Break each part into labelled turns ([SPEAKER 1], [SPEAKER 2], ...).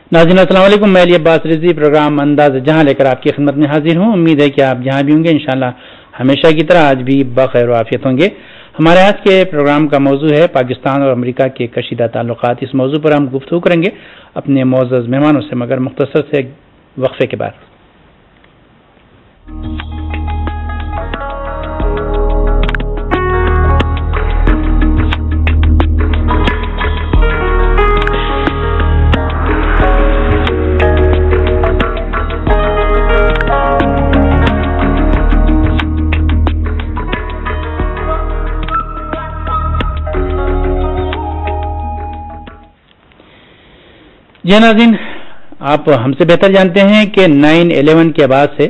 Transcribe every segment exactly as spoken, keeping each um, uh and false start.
[SPEAKER 1] नाज़रीन अस्सलाम वालेकुम, मैं अली अब्बास रिजवी प्रोग्राम अंदाज़ जहां लेकर आपकी खिदमत में हाजिर हूं। उम्मीद है कि आप जहां भी होंगे इंशाअल्लाह हमेशा की तरह आज भी बखैर आफियत होंगे। हमारे आज के प्रोग्राम का मौजू है पाकिस्तान और अमेरिका के कशीदा ताल्लुकात। इस मौजू पर हम गुफ्तगू करेंगे अपने मोअज़्ज़ज़ मेहमानों से, मगर मुख्तसर से वक्फे के बाद। जी नाज़रीन, आप हमसे बेहतर जानते हैं कि नाइन इलेवन के बाद से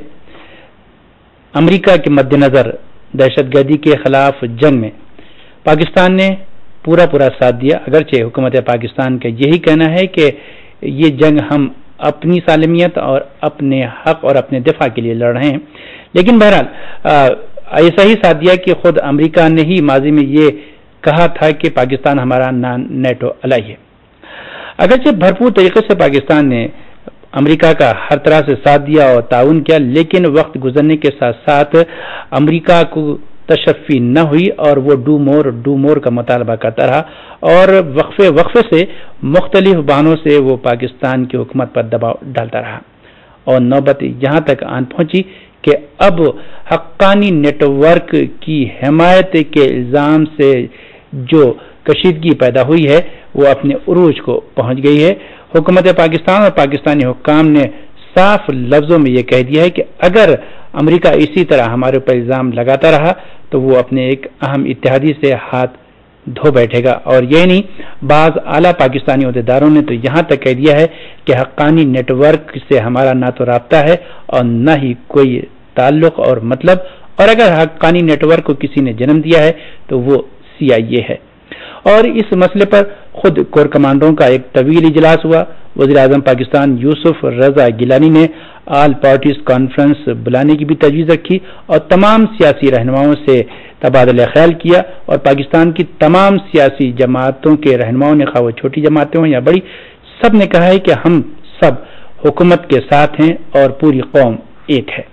[SPEAKER 1] अमेरिका के मद्देनज़र दहशतगर्दी के खिलाफ जंग में पाकिस्तान ने पूरा पूरा साथ दिया। अगरचे हुकूमत पाकिस्तान का यही कहना है कि ये जंग हम अपनी सालमियत और अपने हक और अपने दिफा के लिए लड़ रहे हैं, लेकिन बहरहाल ऐसा ही साथ दिया कि खुद अमेरिका ने ही माजी में ये कहा था कि पाकिस्तान हमारा नॉन नेटो अलाई है। अगरचे भरपूर तरीके से पाकिस्तान ने अमेरिका का हर तरह से साथ दिया और ताउन किया, लेकिन वक्त गुजरने के साथ साथ अमेरिका को तशफ़ी न हुई और वो डू मोर डू मोर का मुतालबा करता रहा और वक्फे वक्फे से मुख्तलिफ बहानों से वो पाकिस्तान की हुकूमत पर दबाव डालता रहा और नौबत यहाँ तक आन पहुंची कि अब हक्कानी नेटवर्क की हिमायत के इल्ज़ाम से जो कशीदगी पैदा हुई है वो अपने उरूज को पहुंच गई है। हुकूमत पाकिस्तान और पाकिस्तानी हुक्काम ने साफ लफ्जों में ये कह दिया है कि अगर अमेरिका इसी तरह हमारे ऊपर इल्ज़ाम लगाता रहा तो वो अपने एक अहम इत्तेहादी से हाथ धो बैठेगा। और यही नहीं, बाज़ आला पाकिस्तानी अहदेदारों ने तो यहाँ तक कह दिया है कि हक्कानी नेटवर्क से हमारा ना तो राब्ता है और न ही कोई ताल्लुक और मतलब, और अगर हक्कानी नेटवर्क को किसी ने जन्म दिया है तो वो सी आई ए है। और इस मसले पर खुद कोर कमांडरों का एक तवील इजलास हुआ। वज़ीर आज़म पाकिस्तान यूसुफ रजा गिलानी ने आल पार्टीज कॉन्फ्रेंस बुलाने की भी तजवीज़ रखी और तमाम सियासी रहनुमाओं से तबादला ख्याल किया और पाकिस्तान की तमाम सियासी जमातों के रहनुमाओं ने, खा वो छोटी जमातें हों या बड़ी, सब ने कहा है कि हम सब हुकूमत के साथ हैं और पूरी कौम एक है।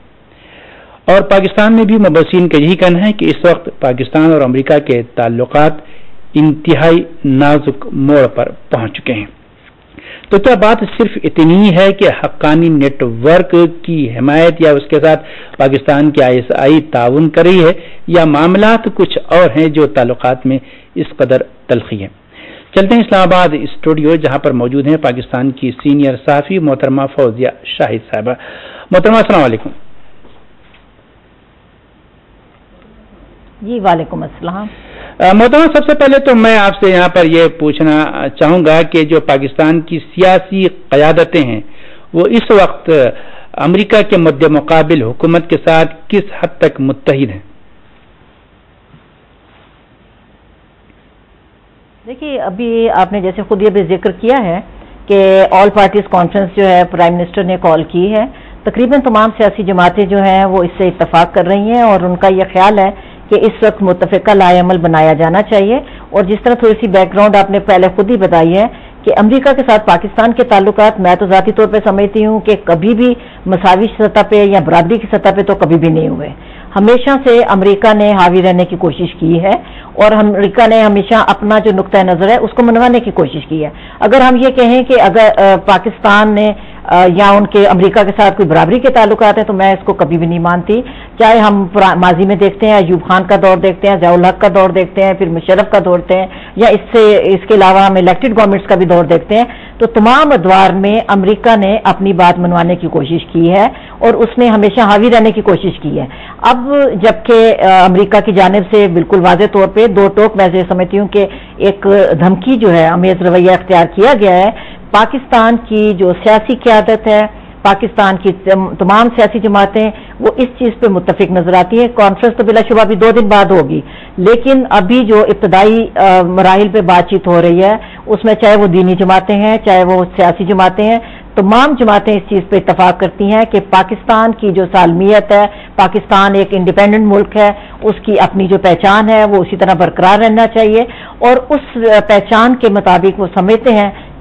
[SPEAKER 1] और पाकिस्तान में भी मुबस्सिरीन का यही कहना है कि इस वक्त पाकिस्तान और अमेरिका के ताल्लुकात इंतहाई नाजुक मोड़ पर पहुंच चुके हैं। तो क्या बात सिर्फ इतनी ही है कि हक्कानी नेटवर्क की हिमायत या उसके साथ पाकिस्तान की आई एस आई ताउन कर रही है, या मामलात कुछ और हैं जो ताल्लुकात में इस कदर तलखी है? चलते हैं इस्लामाबाद स्टूडियो, जहां पर मौजूद हैं पाकिस्तान की सीनियर सहाफ़ी मोहतरमा फौजिया शाहिद साहिबा। मोहतरमा अस्सलाम वालेकुम।
[SPEAKER 2] जी वालेकुम अस्सलाम।
[SPEAKER 1] मोहतरमा, सबसे पहले तो मैं आपसे यहाँ पर यह पूछना चाहूँगा कि जो पाकिस्तान की सियासी क़यादतें हैं वो इस वक्त अमेरिका के मद्दे मुकाबिल हुकूमत के साथ किस हद तक मुत्तहिद हैं?
[SPEAKER 2] देखिए, अभी आपने जैसे खुद ये भी जिक्र किया है कि ऑल पार्टीज कॉन्फ्रेंस जो है प्राइम मिनिस्टर ने कॉल की है। तकरीबन तमाम सियासी जमातें जो हैं वो इससे इत्तफाक कर रही हैं और उनका यह ख्याल है कि इस वक्त मुत्तफ़िका लाएअमल बनाया जाना चाहिए। और जिस तरह थोड़ी सी बैकग्राउंड आपने पहले खुद ही बताई है कि अमेरिका के साथ पाकिस्तान के ताल्लुकात, मैं तो ज़ाती तौर पे समझती हूँ कि कभी भी मसावी सतह पे या बरादरी की सतह पे तो कभी भी नहीं हुए। हमेशा से अमेरिका ने हावी रहने की कोशिश की है और अमेरिका ने हमेशा अपना जो नुक्ता नज़र है उसको मनवाने की कोशिश की है। अगर हम ये कहें कि अगर पाकिस्तान ने या उनके अमेरिका के साथ कोई बराबरी के ताल्लुकात हैं तो मैं इसको कभी भी नहीं मानती। चाहे हम माजी में देखते हैं, अयूब खान का दौर देखते हैं, ज़ियाउल हक का दौर देखते हैं, फिर मुशर्रफ का दौर देखते हैं, या इससे इसके अलावा हम इलेक्टेड गवर्नमेंट्स का भी दौर देखते हैं, तो तमाम अदवार में अमेरिका ने अपनी बात मनवाने की कोशिश की है और उसने हमेशा हावी रहने की कोशिश की है। अब जबकि अमेरिका की जानिब से बिल्कुल वाज़े तौर पर दो टोक मैं समझती हूँ कि एक धमकी जो है अमेज रवैया इख्तियार किया गया है। पाकिस्तान की जो सियासी क़यादत है, पाकिस्तान की तमाम सियासी जमातें वो इस चीज़ पे मुत्तफिक नजर आती है। कॉन्फ्रेंस तो बिलाशुबा अभी दो दिन बाद होगी, लेकिन अभी जो इब्तदाई मराहिल पे बातचीत हो रही है उसमें चाहे वो दीनी जमातें हैं चाहे वो सियासी जमातें हैं, तमाम जमातें इस चीज़ पे इत्तफाक करती हैं कि पाकिस्तान की जो सालमियत है, पाकिस्तान एक इंडिपेंडेंट मुल्क है, उसकी अपनी जो पहचान है वो उसी तरह बरकरार रहना चाहिए और उस पहचान के मुताबिक वो समझते हैं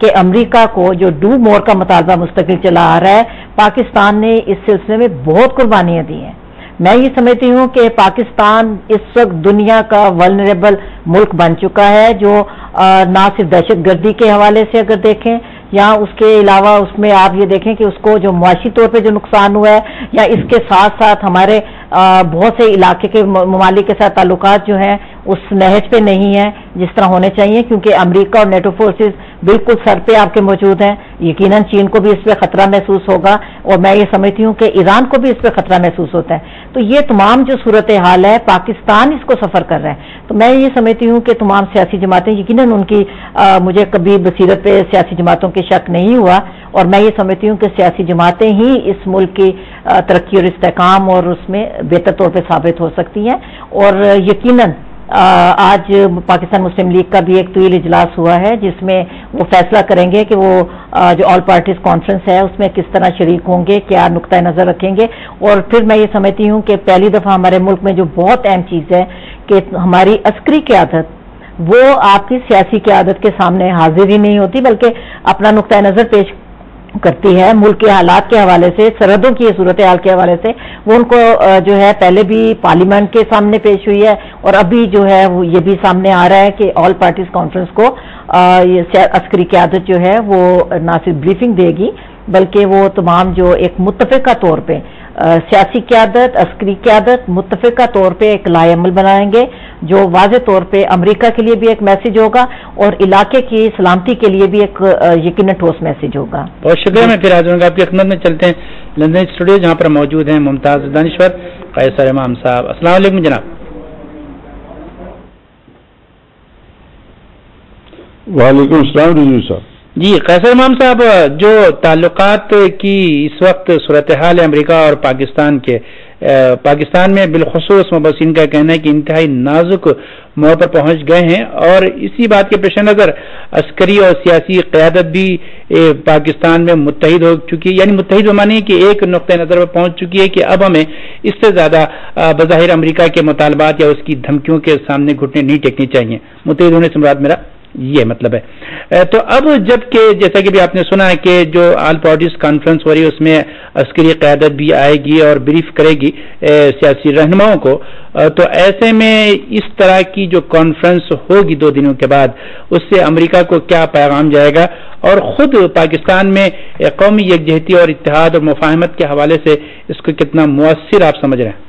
[SPEAKER 2] کہ امریکہ کو جو ڈو مور کا مطالبہ مستقل چلا آ رہا ہے، پاکستان نے اس سلسلے میں بہت قربانیاں دی ہیں۔ میں یہ سمجھتی ہوں کہ پاکستان اس وقت دنیا کا ولنریبل ملک بن چکا ہے، جو نہ صرف دہشت گردی کے حوالے سے اگر دیکھیں یا اس کے علاوہ اس میں آپ یہ دیکھیں کہ اس کو جو معاشی طور پہ جو نقصان ہوا ہے، یا اس کے ساتھ ساتھ ہمارے بہت سے علاقے کے ممالک کے ساتھ تعلقات جو ہیں اس نہج پہ نہیں ہیں جس طرح ہونے چاہیے، کیونکہ امریکہ اور نیٹو فورسز بالکل سر پہ آپ کے موجود ہیں۔ یقیناً چین کو بھی اس پہ خطرہ محسوس ہوگا، اور میں یہ سمجھتی ہوں کہ ایران کو بھی اس پہ خطرہ محسوس ہوتا ہے۔ تو یہ تمام جو صورتحال ہے، پاکستان اس کو سفر کر رہا ہے۔ تو میں یہ سمجھتی ہوں کہ تمام سیاسی جماعتیں، یقیناً ان کی آ, مجھے کبھی بصیرت پہ سیاسی جماعتوں کے شک نہیں ہوا، اور میں یہ سمجھتی ہوں کہ سیاسی جماعتیں ہی اس ملک کی ترقی اور استحکام اور اس میں بہتر طور پہ ثابت ہو سکتی ہیں۔ اور یقیناً آج پاکستان مسلم لیگ کا بھی ایک طویل اجلاس ہوا ہے جس میں وہ فیصلہ کریں گے کہ وہ جو آل پارٹیز کانفرنس ہے اس میں کس طرح شریک ہوں گے، کیا نقطۂ نظر رکھیں گے۔ اور پھر میں یہ سمجھتی ہوں کہ پہلی دفعہ ہمارے ملک میں جو بہت اہم چیز ہے کہ ہماری عسکری قیادت وہ آپ کی سیاسی قیادت کے سامنے حاضر ہی نہیں ہوتی، بلکہ اپنا نقطۂ نظر پیش کرتی ہے ملک کے حالات کے حوالے سے، سرحدوں کی صورتحال کے حوالے سے۔ وہ ان کو جو ہے پہلے بھی پارلیمنٹ کے سامنے پیش ہوئی ہے، اور ابھی جو ہے وہ یہ بھی سامنے آ رہا ہے کہ آل پارٹیز کانفرنس کو عسکری قیادت جو ہے وہ نہ صرف بریفنگ دے گی بلکہ وہ تمام جو ایک متفقہ طور پہ سیاسی قیادت، عسکری قیادت متفقہ طور پہ ایک لائحہ عمل بنائیں گے، جو واضح طور پہ امریکہ کے لیے بھی ایک میسج ہوگا اور علاقے کی سلامتی کے لیے بھی ایک یقیناً ٹھوس میسج ہوگا۔
[SPEAKER 1] بہت شکریہ۔ میں پھر حاضر ہوں گا آپ کی خدمت میں۔ چلتے ہیں لندن اسٹوڈیو جہاں پر موجود ہیں ممتاز دانشور قیصر امام صاحب۔ السلام علیکم جناب۔
[SPEAKER 3] وعلیکم السلام رضوی صاحب۔
[SPEAKER 1] جی قیصر امام صاحب، جو تعلقات کی اس وقت صورتحال ہے امریکہ اور پاکستان کے، پاکستان میں بالخصوص مبصرین کا کہنا ہے کہ انتہائی نازک موڑ پر پہنچ گئے ہیں، اور اسی بات کے پیش نظر عسکری اور سیاسی قیادت بھی پاکستان میں متحد ہو چکی، یعنی متحد معنی کہ ایک نقطۂ نظر پر پہنچ چکی ہے کہ اب ہمیں اس سے زیادہ بظاہر امریکہ کے مطالبات یا اس کی دھمکیوں کے سامنے گھٹنے نہیں ٹیکنے چاہیے۔ متحد ہونے سے مراد میرا یہ مطلب ہے۔ تو اب جب کہ جیسا کہ بھی آپ نے سنا ہے کہ جو آل پارٹیز کانفرنس ہو رہی ہے اس میں عسکری قیادت بھی آئے گی اور بریف کرے گی سیاسی رہنماؤں کو، تو ایسے میں اس طرح کی جو کانفرنس ہوگی دو دنوں کے بعد، اس سے امریکہ کو کیا پیغام جائے گا، اور خود پاکستان میں قومی یکجہتی اور اتحاد اور مفاہمت کے حوالے سے اس کو کتنا مؤثر آپ سمجھ رہے ہیں؟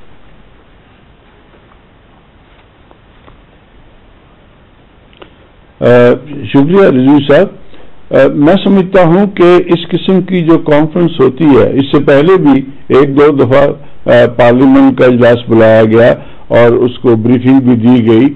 [SPEAKER 3] شکریہ رضوی صاحب۔ میں سمجھتا ہوں کہ اس قسم کی جو کانفرنس ہوتی ہے، اس سے پہلے بھی ایک دو دفعہ پارلیمنٹ کا اجلاس بلایا گیا اور اس کو بریفنگ بھی دی گئی،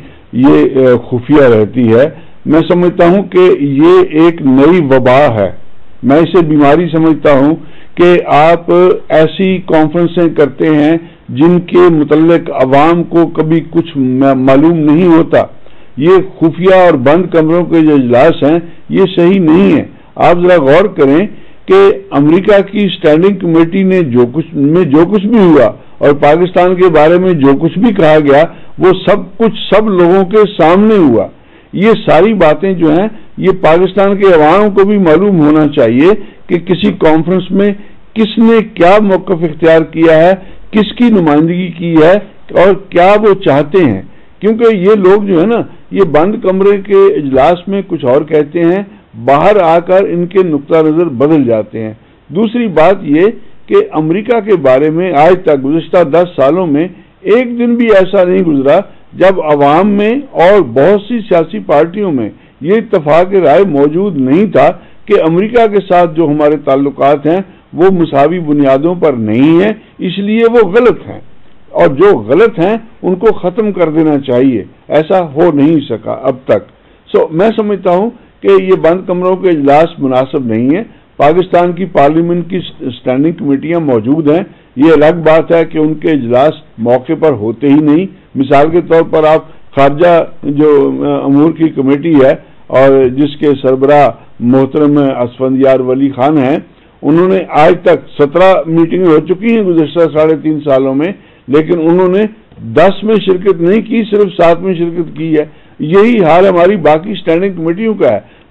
[SPEAKER 3] یہ خفیہ رہتی ہے۔ میں سمجھتا ہوں کہ یہ ایک نئی وبا ہے، میں اسے بیماری سمجھتا ہوں کہ آپ ایسی کانفرنسیں کرتے ہیں جن کے متعلق عوام کو کبھی کچھ معلوم نہیں ہوتا۔ یہ خفیہ اور بند کمروں کے جو اجلاس ہیں یہ صحیح نہیں ہے۔ آپ ذرا غور کریں کہ امریکہ کی اسٹینڈنگ کمیٹی نے جو کچھ میں جو کچھ بھی ہوا اور پاکستان کے بارے میں جو کچھ بھی کہا گیا وہ سب کچھ سب لوگوں کے سامنے ہوا۔ یہ ساری باتیں جو ہیں یہ پاکستان کے عوام کو بھی معلوم ہونا چاہیے کہ کسی کانفرنس میں کس نے کیا موقف اختیار کیا ہے، کس کی نمائندگی کی ہے اور کیا وہ چاہتے ہیں، کیونکہ یہ لوگ جو ہے نا یہ بند کمرے کے اجلاس میں کچھ اور کہتے ہیں، باہر آ کر ان کے نقطہ نظر بدل جاتے ہیں۔ دوسری بات یہ کہ امریکہ کے بارے میں آج تک گزشتہ دس سالوں میں ایک دن بھی ایسا نہیں گزرا جب عوام میں اور بہت سی سیاسی پارٹیوں میں یہ اتفاق رائے موجود نہیں تھا کہ امریکہ کے ساتھ جو ہمارے تعلقات ہیں وہ مساوی بنیادوں پر نہیں ہیں، اس لیے وہ غلط ہیں، اور جو غلط ہیں ان کو ختم کر دینا چاہیے۔ ایسا ہو نہیں سکا اب تک۔ سو میں سمجھتا ہوں کہ یہ بند کمروں کے اجلاس مناسب نہیں ہے۔ پاکستان کی پارلیمنٹ کی اسٹینڈنگ کمیٹیاں موجود ہیں، یہ الگ بات ہے کہ ان کے اجلاس موقع پر ہوتے ہی نہیں۔ مثال کے طور پر آپ خارجہ جو امور کی کمیٹی ہے اور جس کے سربراہ محترم اسفندیار ولی خان ہیں، انہوں نے آج تک سترہ میٹنگیں ہو چکی ہیں گزشتہ ساڑھے تین سالوں میں، لیکن انہوں نے دس میں شرکت نہیں کی، صرف سات میں شرکت کی ہے۔ یہی حال ہماری باقی اسٹینڈنگ کمیٹیوں کا ہے۔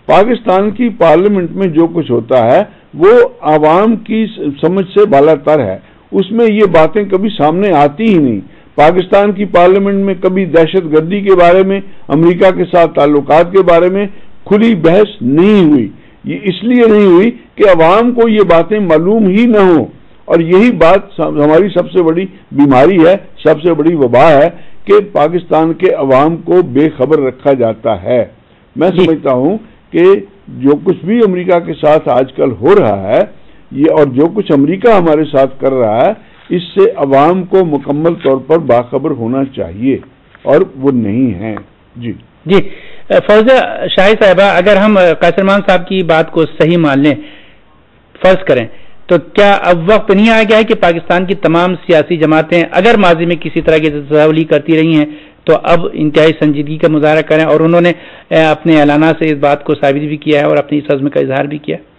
[SPEAKER 3] پاکستان کی پارلیمنٹ میں جو کچھ ہوتا ہے وہ عوام کی سمجھ سے بالاتر ہے، اس میں یہ باتیں کبھی سامنے آتی ہی نہیں۔ پاکستان کی پارلیمنٹ میں کبھی دہشت گردی کے بارے میں، امریکہ کے ساتھ تعلقات کے بارے میں کھلی بحث نہیں ہوئی۔ یہ اس لیے نہیں ہوئی کہ عوام کو یہ باتیں معلوم ہی نہ ہوں، اور یہی بات ہماری سب سے بڑی بیماری ہے، سب سے بڑی وبا ہے کہ پاکستان کے عوام کو بے خبر رکھا جاتا ہے۔ میں سمجھتا ہوں کہ جو کچھ بھی امریکہ کے ساتھ آج کل ہو رہا ہے یہ اور جو کچھ امریکہ ہمارے ساتھ کر رہا ہے، اس سے عوام کو مکمل طور پر باخبر ہونا چاہیے، اور وہ نہیں ہے۔ جی
[SPEAKER 1] جی فوزیہ شاہی صاحبہ، اگر ہم قیصر مان صاحب کی بات کو صحیح مان لیں، فرض کریں، تو کیا اب وقت نہیں آ گیا ہے کہ پاکستان کی تمام سیاسی جماعتیں اگر ماضی میں کسی طرح کی تساہلی کرتی رہی ہیں تو اب انتہائی سنجیدگی کا مظاہرہ کریں، اور انہوں نے اپنے اعلانات سے اس بات کو ثابت بھی کیا ہے اور اپنی اس عزم کا اظہار بھی کیا؟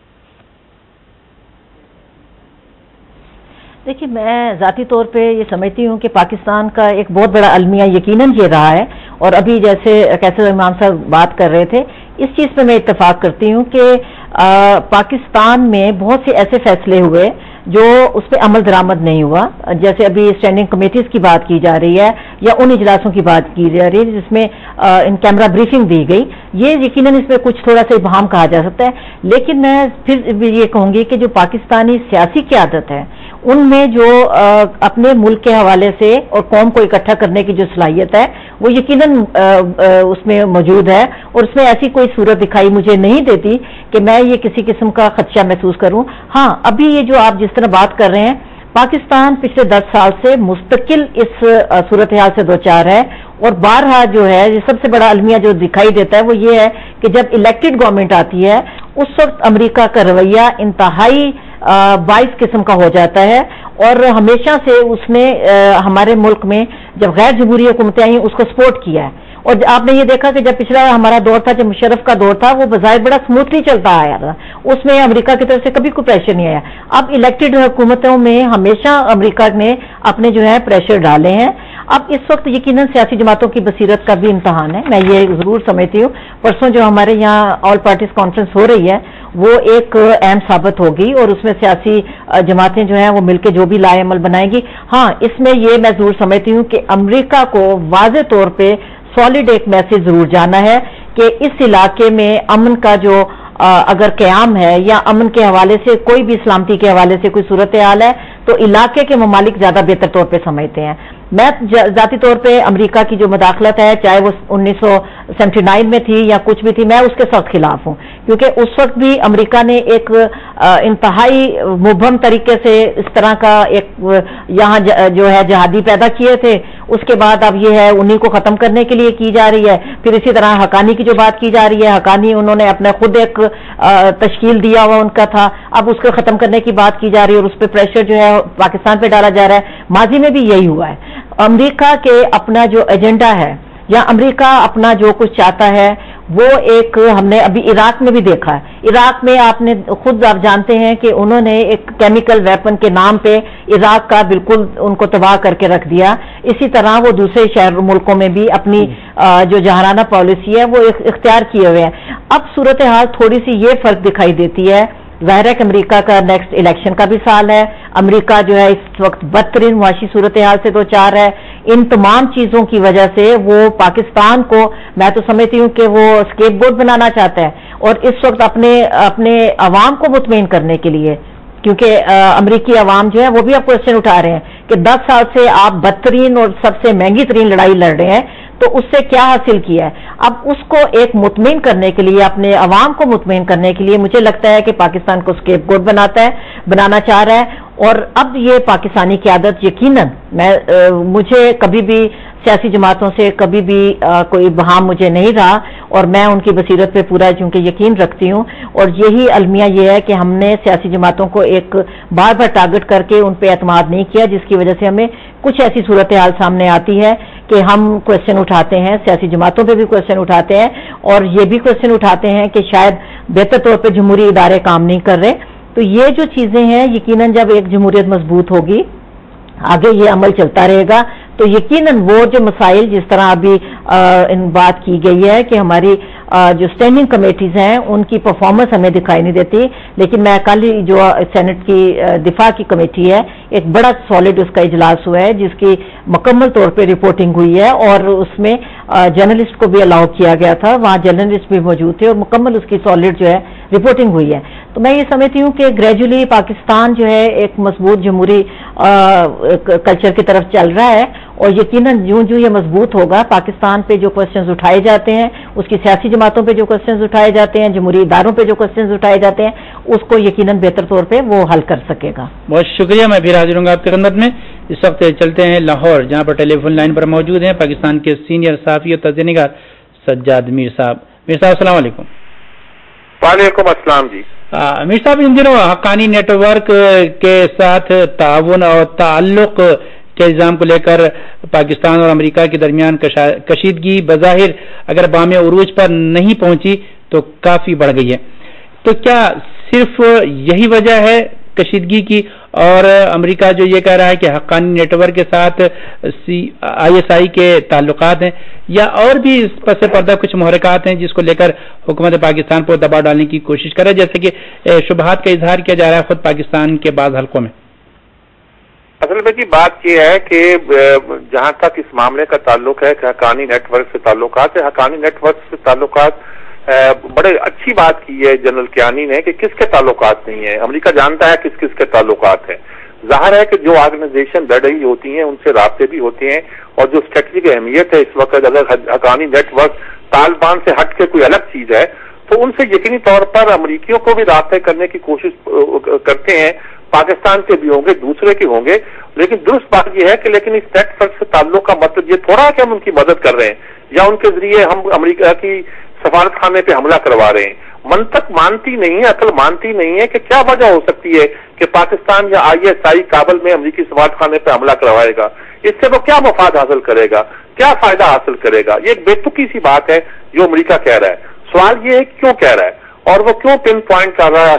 [SPEAKER 2] دیکھیے، میں ذاتی طور پہ یہ سمجھتی ہوں کہ پاکستان کا ایک بہت بڑا المیہ یقیناً یہ رہا ہے، اور ابھی جیسے قیصر امام صاحب بات کر رہے تھے، اس چیز پہ میں اتفاق کرتی ہوں کہ پاکستان میں بہت سے ایسے فیصلے ہوئے جو اس پہ عمل درآمد نہیں ہوا، جیسے ابھی اسٹینڈنگ کمیٹیز کی بات کی جا رہی ہے یا ان اجلاسوں کی بات کی جا رہی ہے جس میں ان کیمرہ بریفنگ دی گئی، یہ یقیناً اس میں کچھ تھوڑا سا ابہام کہا جا سکتا ہے۔ لیکن میں پھر بھی یہ کہوں گی کہ جو پاکستانی سیاسی قیادت ہے ان میں جو اپنے ملک کے حوالے سے اور قوم کو اکٹھا کرنے کی جو صلاحیت ہے وہ یقیناً اس میں موجود ہے، اور اس میں ایسی کوئی صورت دکھائی مجھے نہیں دیتی کہ میں یہ کسی قسم کا خدشہ محسوس کروں۔ ہاں، ابھی یہ جو آپ جس طرح بات کر رہے ہیں، پاکستان پچھلے دس سال سے مستقل اس صورتحال سے دوچار ہے، اور بارہا جو ہے یہ سب سے بڑا المیہ جو دکھائی دیتا ہے وہ یہ ہے کہ جب الیکٹڈ گورنمنٹ آتی ہے اس وقت امریکہ کا رویہ انتہائی باعث قسم کا ہو جاتا ہے، اور ہمیشہ سے اس نے ہمارے ملک میں جب غیر جمہوری حکومتیں آئیں اس کو سپورٹ کیا ہے۔ اور آپ نے یہ دیکھا کہ جب پچھلا ہمارا دور تھا، جب مشرف کا دور تھا، وہ بظاہر بڑا سموتھلی چلتا آیا تھا، اس میں امریکہ کی طرف سے کبھی کوئی پریشر نہیں آیا۔ اب الیکٹڈ حکومتوں میں ہمیشہ امریکہ نے اپنے جو ہے پریشر ڈالے ہیں۔ اب اس وقت یقیناً سیاسی جماعتوں کی بصیرت کا بھی امتحان ہے، میں یہ ضرور سمجھتی ہوں۔ پرسوں جو ہمارے یہاں آل پارٹیز کانفرنس ہو رہی ہے وہ ایک اہم ثابت ہوگی، اور اس میں سیاسی جماعتیں جو ہیں وہ مل کے جو بھی لائے عمل بنائیں گی۔ ہاں، اس میں یہ میں ضرور سمجھتی ہوں کہ امریکہ کو واضح طور پہ سالڈ ایک میسج ضرور جانا ہے کہ اس علاقے میں امن کا جو اگر قیام ہے یا امن کے حوالے سے کوئی بھی سلامتی کے حوالے سے کوئی صورتحال ہے تو علاقے کے ممالک زیادہ بہتر طور پہ سمجھتے ہیں۔ میں ذاتی طور پہ امریکہ کی جو مداخلت ہے، چاہے وہ انیس سو سیونٹی نائن میں تھی یا کچھ بھی تھی، میں اس کے سخت خلاف ہوں، کیونکہ اس وقت بھی امریکہ نے ایک انتہائی مبہم طریقے سے اس طرح کا ایک یہاں جو ہے جہادی پیدا کیے تھے، اس کے بعد اب یہ ہے انہی کو ختم کرنے کے لیے کی جا رہی ہے۔ پھر اسی طرح حقانی کی جو بات کی جا رہی ہے، حقانی انہوں نے اپنا خود ایک تشکیل دیا ہوا ان کا تھا، اب اس کو ختم کرنے کی بات کی جا رہی ہے، اور اس پہ پریشر جو ہے پاکستان پہ ڈالا جا رہا ہے۔ ماضی میں بھی یہی ہوا ہے۔ امریکہ کے اپنا جو ایجنڈا ہے یا امریکہ اپنا جو کچھ چاہتا ہے وہ ایک ہم نے ابھی عراق میں بھی دیکھا ہے۔ عراق میں آپ نے خود آپ جانتے ہیں کہ انہوں نے ایک کیمیکل ویپن کے نام پہ عراق کا بالکل ان کو تباہ کر کے رکھ دیا۔ اسی طرح وہ دوسرے شہر ملکوں میں بھی اپنی جو جہرانہ پالیسی ہے وہ اختیار کیے ہوئے ہیں۔ اب صورتحال تھوڑی سی یہ فرق دکھائی دیتی ہے، ظاہر ہے کہ امریکہ کا نیکسٹ الیکشن کا بھی سال ہے، امریکہ جو ہے اس وقت بدترین معاشی صورتحال سے دو چار ہے۔ ان تمام چیزوں کی وجہ سے وہ پاکستان کو میں تو سمجھتی ہوں کہ وہ اسکیپ گوٹ بنانا چاہتا ہے، اور اس وقت اپنے اپنے عوام کو مطمئن کرنے کے لیے، کیونکہ امریکی عوام جو ہے وہ بھی اب کوشچن اٹھا رہے ہیں کہ دس سال سے آپ بدترین اور سب سے مہنگی ترین لڑائی لڑ رہے ہیں تو اس سے کیا حاصل کیا ہے۔ اب اس کو ایک مطمئن کرنے کے لیے، اپنے عوام کو مطمئن کرنے کے لیے مجھے لگتا ہے کہ پاکستان کو اسکیپ گوٹ بناتا ہے بنانا چاہ رہا ہے، اور اب یہ پاکستانی قیادت یقیناً میں مجھے کبھی بھی سیاسی جماعتوں سے کبھی بھی کوئی بہام مجھے نہیں رہا، اور میں ان کی بصیرت پہ پورا چونکہ یقین رکھتی ہوں، اور یہی المیہ یہ ہے کہ ہم نے سیاسی جماعتوں کو ایک بار بار ٹارگٹ کر کے ان پہ اعتماد نہیں کیا، جس کی وجہ سے ہمیں کچھ ایسی صورتحال سامنے آتی ہے کہ ہم کوشچن اٹھاتے ہیں، سیاسی جماعتوں پہ بھی کوشچن اٹھاتے ہیں، اور یہ بھی کوشچن اٹھاتے ہیں کہ شاید بہتر طور پہ جمہوری ادارے کام نہیں کر رہے۔ تو یہ جو چیزیں ہیں یقیناً جب ایک جمہوریت مضبوط ہوگی، آگے یہ عمل چلتا رہے گا، تو یقیناً وہ جو مسائل جس طرح ابھی ان بات کی گئی ہے کہ ہماری جو اسٹینڈنگ کمیٹیز ہیں ان کی پرفارمنس ہمیں دکھائی نہیں دیتی. لیکن میں کل ہی جو سینٹ کی دفاع کی کمیٹی ہے ایک بڑا سالڈ اس کا اجلاس ہوا ہے جس کی مکمل طور پہ رپورٹنگ ہوئی ہے اور اس میں جرنلسٹ کو بھی الاؤ کیا گیا تھا, وہاں جرنلسٹ بھی موجود تھے اور مکمل اس کی سالڈ جو ہے رپورٹنگ ہوئی ہے. تو میں یہ سمجھتی ہوں کہ گریجولی پاکستان جو ہے ایک مضبوط جمہوری کلچر کی طرف چل رہا ہے اور یقیناً جوں جوں یہ مضبوط ہوگا پاکستان پہ جو کوشچنز اٹھائے جاتے ہیں, اس کی سیاسی جماعتوں پہ جو کوشچنز اٹھائے جاتے ہیں, جمہوری اداروں پہ جو کوشچنز اٹھائے جاتے ہیں, اس کو یقیناً بہتر طور پہ وہ حل کر سکے گا.
[SPEAKER 1] بہت شکریہ. میں پھر حاضر ہوں گا آپ کی خدمت میں. اس وقت چلتے ہیں لاہور, جہاں پر ٹیلی فون لائن پر موجود ہیں پاکستان کے سینئر صحافی اور تجزیہ نگار سجاد میر صاحب. میر صاحب السلام علیکم.
[SPEAKER 4] وعلیکم السلام جی.
[SPEAKER 1] میر صاحب, ان دنوں حقانی نیٹ ورک کے ساتھ تعاون اور تعلق کے الزام کو لے کر پاکستان اور امریکہ کے درمیان کشیدگی بظاہر اگر بام عروج پر نہیں پہنچی تو کافی بڑھ گئی ہے. تو کیا صرف یہی وجہ ہے کشیدگی کی اور امریکہ جو یہ کہہ رہا ہے کہ حقانی نیٹ ورک کے ساتھ آئی ایس آئی کے تعلقات ہیں, یا اور بھی اس پس پردہ کچھ محرکات ہیں جس کو لے کر حکومت پاکستان پر دباؤ ڈالنے کی کوشش کرے, جیسے کہ شبہات کا اظہار کیا جا رہا ہے خود پاکستان کے بعض حلقوں میں؟
[SPEAKER 4] اصل میں جی بات یہ ہے کہ جہاں تک اس معاملے کا تعلق ہے کہ حقانی نیٹ ورک سے تعلقات ہے, حقانی نیٹ ورک سے تعلقات بڑے اچھی بات کی ہے جنرل کیانی نے کہ کس کے تعلقات نہیں ہیں. امریکہ جانتا ہے کس کس کے تعلقات ہیں. ظاہر ہے کہ جو آرگنائزیشن بڑھ رہی ہوتی ہیں ان سے رابطے بھی ہوتے ہیں, اور جو اسٹریٹجک اہمیت ہے اس وقت اگر حقانی نیٹ ورک طالبان سے ہٹ کے کوئی الگ چیز ہے تو ان سے یقینی طور پر امریکیوں کو بھی رابطے کرنے کی کوشش کرتے ہیں. پاکستان کے بھی ہوں گے, دوسرے کے ہوں گے, لیکن درست بات یہ ہے کہ لیکن اس نیٹ ورک سے تعلق کا مطلب یہ تھوڑا ہے کہ ہم ان کی مدد کر رہے ہیں یا ان کے ذریعے ہم امریکہ کی سفارت خانے پہ حملہ کروا رہے ہیں. منطق مانتی نہیں ہے, عقل مانتی نہیں ہے کہ کیا وجہ ہو سکتی ہے کہ پاکستان یا آئی ایس آئی کابل میں امریکی سفارت خانے پہ حملہ کروائے گا. اس سے وہ کیا مفاد حاصل کرے گا, کیا فائدہ حاصل کرے گا؟ یہ ایک بے تکی سی بات ہے جو امریکہ کہہ رہا ہے. سوال یہ ہے کہ کیوں کہہ رہا ہے اور وہ کیوں پن پوائنٹ کر رہا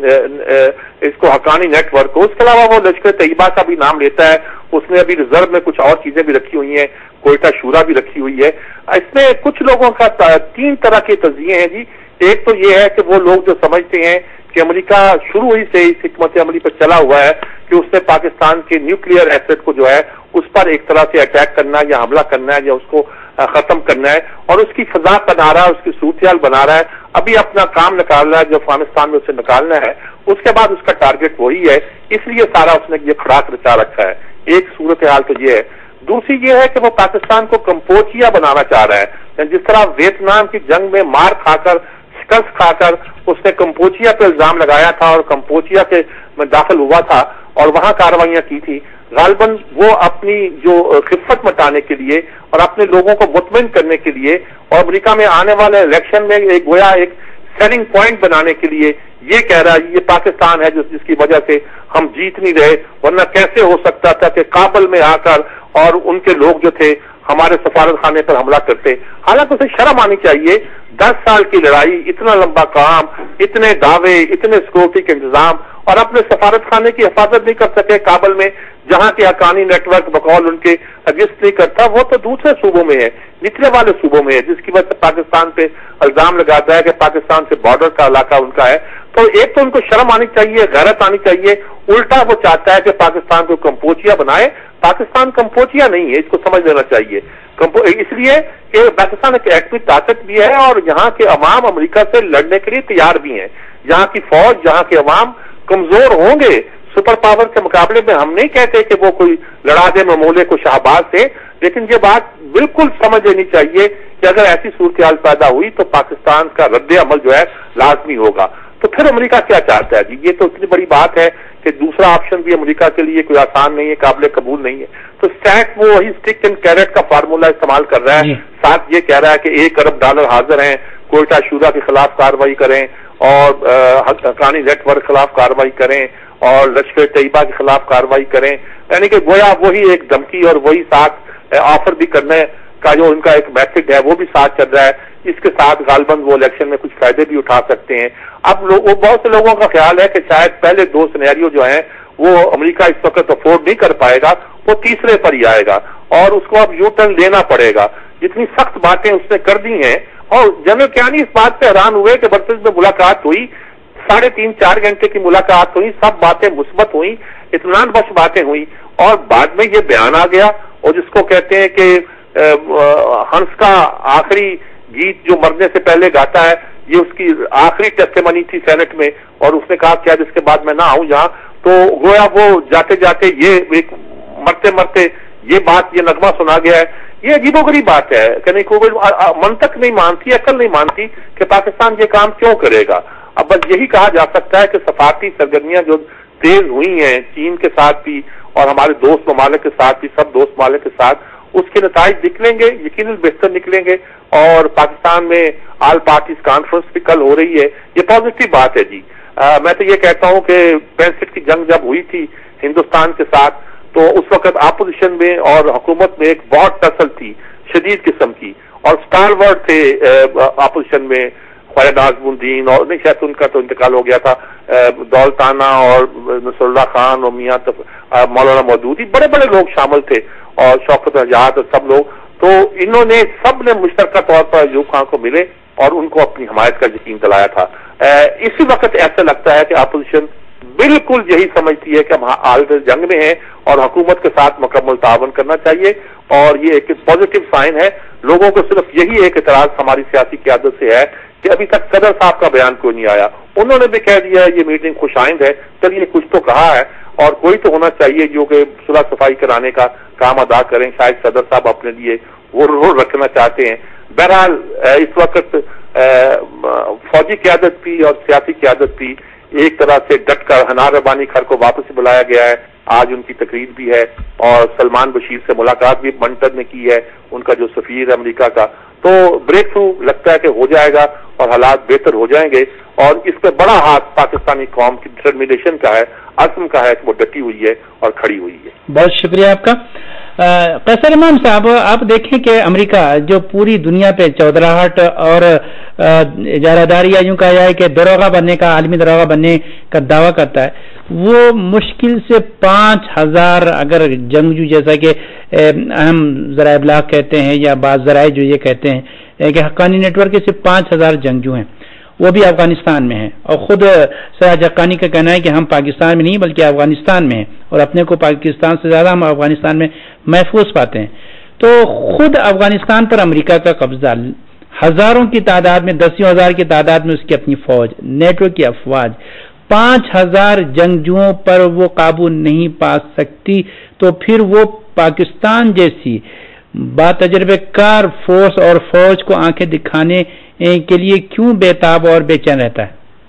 [SPEAKER 4] ہے اس کو حقانی نیٹ ورک کو. اس کے علاوہ وہ لشکر طیبہ کا بھی نام لیتا ہے, اس نے ابھی ریزرو میں کچھ اور چیزیں بھی رکھی ہوئی ہیں, کوئٹہ شورا بھی رکھی ہوئی ہے. اس میں کچھ لوگوں کا تین طرح کے تجزیے ہیں جی. ایک تو یہ ہے کہ وہ لوگ جو سمجھتے ہیں کہ امریکہ شروع ہی سے اس حکمت عملی پر چلا ہوا ہے کہ اس نے پاکستان کے نیوکلیئر ایسٹ کو جو ہے اس پر ایک طرح سے اٹیک کرنا ہے یا حملہ کرنا ہے یا اس کو ختم کرنا ہے, اور اس کی فضا بنا رہا ہے, اس کی صورتحال بنا رہا ہے, ابھی اپنا کام نکال رہا ہے جو افغانستان میں اسے نکالنا ہے. اس کے بعد اس کا ٹارگٹ وہی ہے, اس لیے سارا اس نے یہ کھڑاک رچا رکھا ہے. ایک صورتحال تو یہ ہے. دوسری یہ ہے کہ وہ پاکستان کو کمپوچیا بنانا چاہ رہا ہے. جس طرح ویتنام کی جنگ میں مار کھا کر شکست کھا کر اس نے کمپوچیا پہ الزام لگایا تھا اور کمپوچیا کے میں داخل ہوا تھا اور وہاں کارروائیاں کی تھی, غالباً وہ اپنی جو خفت مٹانے کے لیے اور اپنے لوگوں کو مطمئن کرنے کے لیے اور امریکہ میں آنے والے الیکشن میں ایک گویا ایک سیلنگ پوائنٹ بنانے کے لیے یہ کہہ رہا ہے یہ پاکستان ہے جس جس کی وجہ سے ہم جیت نہیں رہے, ورنہ کیسے ہو سکتا تھا کہ کابل میں آ کر اور ان کے لوگ جو تھے ہمارے سفارت خانے پر حملہ کرتے. حالانکہ اسے شرم آنی چاہیے, دس سال کی لڑائی, اتنا لمبا کام, اتنے دعوے, اتنے سیکورٹی کے انتظام, اور اپنے سفارت خانے کی حفاظت نہیں کر سکے کابل میں جہاں کے حقانی نیٹ ورک بقول ان کے ایگزسٹ نہیں کرتا. وہ تو دوسرے صوبوں میں ہے, نچلے والے صوبوں میں ہے, جس کی وجہ سے پاکستان پہ الزام لگاتا ہے کہ پاکستان سے بارڈر کا علاقہ ان کا ہے. تو ایک تو ان کو شرم آنی چاہیے, غیرت آنی چاہیے. الٹا وہ چاہتا ہے کہ پاکستان کو کمپوچیا بنائے. پاکستان کمپوچیا نہیں ہے, اس کو سمجھ لینا چاہیے. اس لیے کہ پاکستان ایک ایٹمی طاقت بھی ہے اور یہاں کے عوام امریکہ سے لڑنے کے لیے تیار بھی ہیں. یہاں کی فوج, یہاں کے عوام کمزور ہوں گے سپر پاور کے مقابلے میں. ہم نہیں کہتے کہ وہ کوئی لڑا دے ممولے کو شہباز سے, لیکن یہ بات بالکل سمجھ لینی چاہیے کہ اگر ایسی صورتحال پیدا ہوئی تو پاکستان کا رد عمل جو ہے لازمی ہوگا. تو پھر امریکہ کیا چاہتا ہے جی؟ یہ تو اتنی بڑی بات ہے کہ دوسرا آپشن بھی امریکہ کے لیے کوئی آسان نہیں ہے, قابل قبول نہیں ہے. تو اسٹیک وہ وہی اسٹک اینڈ کیرٹ کا فارمولا استعمال کر رہا ہے. ساتھ یہ کہہ رہا ہے کہ ایک ارب ڈالر حاضر ہیں, کوئٹہ شورا کے خلاف کارروائی کریں اور حقانی نیٹ ورک خلاف کارروائی کریں اور لشکر طیبہ کے خلاف کارروائی کریں. یعنی کہ گویا وہی ایک دھمکی اور وہی ساتھ آفر بھی کرنے کا جو ان کا ایک میتھڈ ہے وہ بھی ساتھ چل رہا ہے. اس کے ساتھ غالباً وہ الیکشن میں کچھ فائدے بھی اٹھا سکتے ہیں. اب لوگ بہت سے لوگوں کا خیال ہے کہ شاید پہلے دو سینیریو جو ہیں وہ امریکہ اس وقت افورڈ نہیں کر پائے گا, وہ تیسرے پر ہی آئے گا اور اس کو اب یو ٹرن لینا پڑے گا. جتنی سخت باتیں اس نے کر دی ہیں اور جنرل کیانی اس بات سے حیران ہوئے کہ برسلز میں ملاقات ہوئی, ساڑھے تین چار گھنٹے کی ملاقات ہوئی, سب باتیں مثبت ہوئی, اطمینان بخش باتیں ہوئی, اور بعد میں یہ بیان آ گیا, اور جس کو کہتے ہیں کہ ہنس کا آخری گیت جو مرنے سے پہلے گاتا ہے, یہ اس کی آخری ٹیسٹیمنی تھی سینٹ میں, اور اس نے کہا کہ اب اس کے بعد میں نہ آؤں یہاں, تو گویا وہ جاتے جاتے یہ ایک مرتے مرتے یہ بات, یہ نغمہ سنا گیا ہے. یہ عجیب و غریب بات ہے کہ نہیں, کوئی منطق نہیں مانتی, عقل نہیں مانتی کہ پاکستان یہ کام کیوں کرے گا. اب بس یہی کہا جا سکتا ہے کہ سفارتی سرگرمیاں جو تیز ہوئی ہیں چین کے ساتھ بھی اور ہمارے دوست ممالک کے ساتھ بھی, سب دوست ممالک کے ساتھ, اس کے نتائج نکلیں گے, یقیناً بہتر نکلیں گے. اور پاکستان میں آل پارٹیز کانفرنس بھی کل ہو رہی ہے, یہ پازیٹو بات ہے جی. آ, میں تو یہ کہتا ہوں کہ پینسٹھ کی جنگ جب ہوئی تھی ہندوستان کے ساتھ, تو اس وقت اپوزیشن میں اور حکومت میں ایک بہت ٹسل تھی شدید قسم کی, اور اسٹارورڈ تھے اپوزیشن میں خواجہ ناظم الدین, اور نہیں شاید ان کا تو انتقال ہو گیا تھا, دولتانہ اور نصر اللہ خان اور میاں مولانا مودودی, بڑے بڑے لوگ شامل تھے, اور شوکت نجات اور سب لوگ. تو انہوں نے سب نے مشترکہ طور پر ایوب خان کو ملے اور ان کو اپنی حمایت کا یقین دلایا تھا. اسی وقت ایسا لگتا ہے کہ اپوزیشن بالکل یہی سمجھتی ہے کہ ہم حالت جنگ میں ہیں اور حکومت کے ساتھ مکمل تعاون کرنا چاہیے, اور یہ ایک پازیٹو سائن ہے. لوگوں کو صرف یہی ایک اعتراض ہماری سیاسی قیادت سے ہے کہ ابھی تک صدر صاحب کا بیان کوئی نہیں آیا. انہوں نے بھی کہہ دیا ہے یہ میٹنگ خوش آئند ہے, چلیے کچھ تو کہا ہے, اور کوئی تو ہونا چاہیے جو کہ صلح صفائی کرانے کا کام ادا کریں. شاید صدر صاحب اپنے لیے وہ رول رکھنا چاہتے ہیں. بہرحال اس وقت فوجی قیادت بھی اور سیاسی قیادت بھی ایک طرح سے ڈٹ کر حنان ربانی گھر کو واپس بلایا گیا ہے. آج ان کی تقریر بھی ہے, اور سلمان بشیر سے ملاقات بھی منٹر نے کی ہے, ان کا جو سفیر ہے امریکہ کا. تو بریک تھرو لگتا ہے کہ ہو جائے گا اور حالات بہتر ہو جائیں گے, اور اس پہ بڑا ہاتھ پاکستانی قوم کی ڈٹرمنیشن کا ہے, عزم کا ہے کہ وہ ڈٹی ہوئی ہے اور کھڑی ہوئی ہے.
[SPEAKER 1] بہت شکریہ آپ کا. قیصر امام صاحب, آپ دیکھیں کہ امریکہ جو پوری دنیا پہ چودراہٹ اور اجارہ داری یا یوں کہا جائے کہ داروغہ بننے کا, عالمی داروغہ بننے کا دعویٰ کرتا ہے, وہ مشکل سے پانچ ہزار اگر جنگجو, جیسا کہ اہم ذرائع ابلاغ کہتے ہیں یا بعض ذرائع جو یہ کہتے ہیں کہ حقانی نیٹ ورک کے صرف پانچ ہزار جنگجو ہیں, وہ بھی افغانستان میں ہیں. اور خود سراج حقانی کا کہنا ہے کہ ہم پاکستان میں نہیں بلکہ افغانستان میں ہیں, اور اپنے کو پاکستان سے زیادہ ہم افغانستان میں محفوظ پاتے ہیں. تو خود افغانستان پر امریکہ کا قبضہ, ہزاروں کی تعداد میں, دسیوں ہزار کی تعداد میں اس کی اپنی فوج, نیٹو کی افواج, پانچ ہزار جنگجوؤں پر وہ قابو نہیں پا سکتی, تو پھر وہ پاکستان جیسی با تجربے کار فورس اور فوج کو آنکھیں دکھانے کے لیے کیوں بے تاب اور بے چین رہتا ہے؟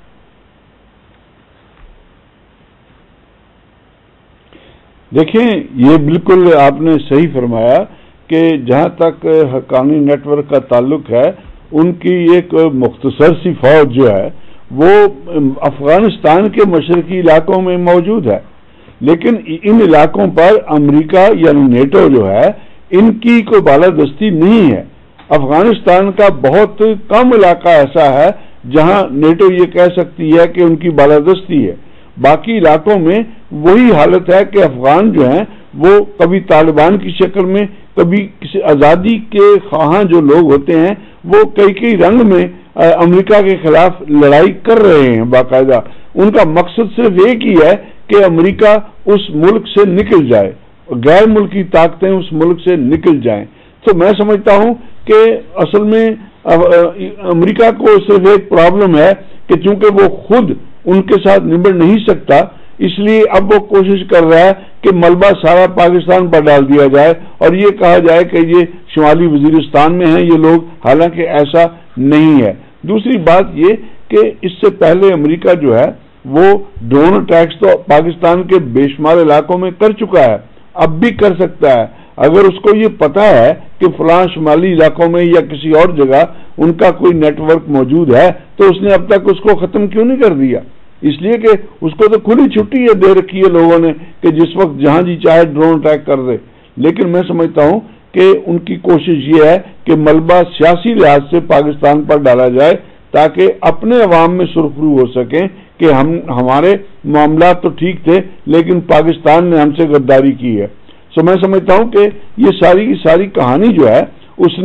[SPEAKER 3] دیکھیں, یہ بالکل آپ نے صحیح فرمایا کہ جہاں تک حقانی نیٹ ورک کا تعلق ہے, ان کی ایک مختصر سی فوج جو ہے وہ افغانستان کے مشرقی علاقوں میں موجود ہے, لیکن ان علاقوں پر امریکہ یعنی نیٹو جو ہے ان کی کوئی بالادستی نہیں ہے. افغانستان کا بہت کم علاقہ ایسا ہے جہاں نیٹو یہ کہہ سکتی ہے کہ ان کی بالادستی ہے. باقی علاقوں میں وہی حالت ہے کہ افغان جو ہیں وہ کبھی طالبان کی شکل میں, کبھی کسی آزادی کے خواہاں جو لوگ ہوتے ہیں وہ کئی کئی رنگ میں امریکہ کے خلاف لڑائی کر رہے ہیں باقاعدہ. ان کا مقصد صرف ایک ہی ہے کہ امریکہ اس ملک سے نکل جائے, غیر ملکی طاقتیں اس ملک سے نکل جائیں. تو میں سمجھتا ہوں کہ اصل میں امریکہ کو صرف ایک پرابلم ہے کہ چونکہ وہ خود ان کے ساتھ نمٹ نہیں سکتا, اس لیے اب وہ کوشش کر رہا ہے کہ ملبہ سارا پاکستان پر ڈال دیا جائے اور یہ کہا جائے کہ یہ شمالی وزیرستان میں ہیں یہ لوگ, حالانکہ ایسا نہیں ہے. دوسری بات یہ کہ اس سے پہلے امریکہ جو ہے وہ ڈرون اٹیکس تو پاکستان کے بے شمار علاقوں میں کر چکا ہے, اب بھی کر سکتا ہے. اگر اس کو یہ پتا ہے کہ فلاں شمالی علاقوں میں یا کسی اور جگہ ان کا کوئی نیٹ ورک موجود ہے تو اس نے اب تک اس کو ختم کیوں نہیں کر دیا؟ اس لیے کہ اس کو تو کھلی چھٹی ہے دے رکھی ہے لوگوں نے کہ جس وقت جہاں جی چاہے ڈرون اٹیک کر دے. لیکن میں سمجھتا ہوں کہ ان کی کوشش یہ ہے کہ ملبہ سیاسی لحاظ سے پاکستان پر ڈالا جائے تاکہ اپنے عوام میں سرخرو ہو سکیں کہ ہم ہمارے معاملات تو ٹھیک تھے لیکن پاکستان نے ہم سے غداری کی ہے. سو میں سمجھتا ہوں کہ یہ ساری کی ساری کہانی جو ہے اس نے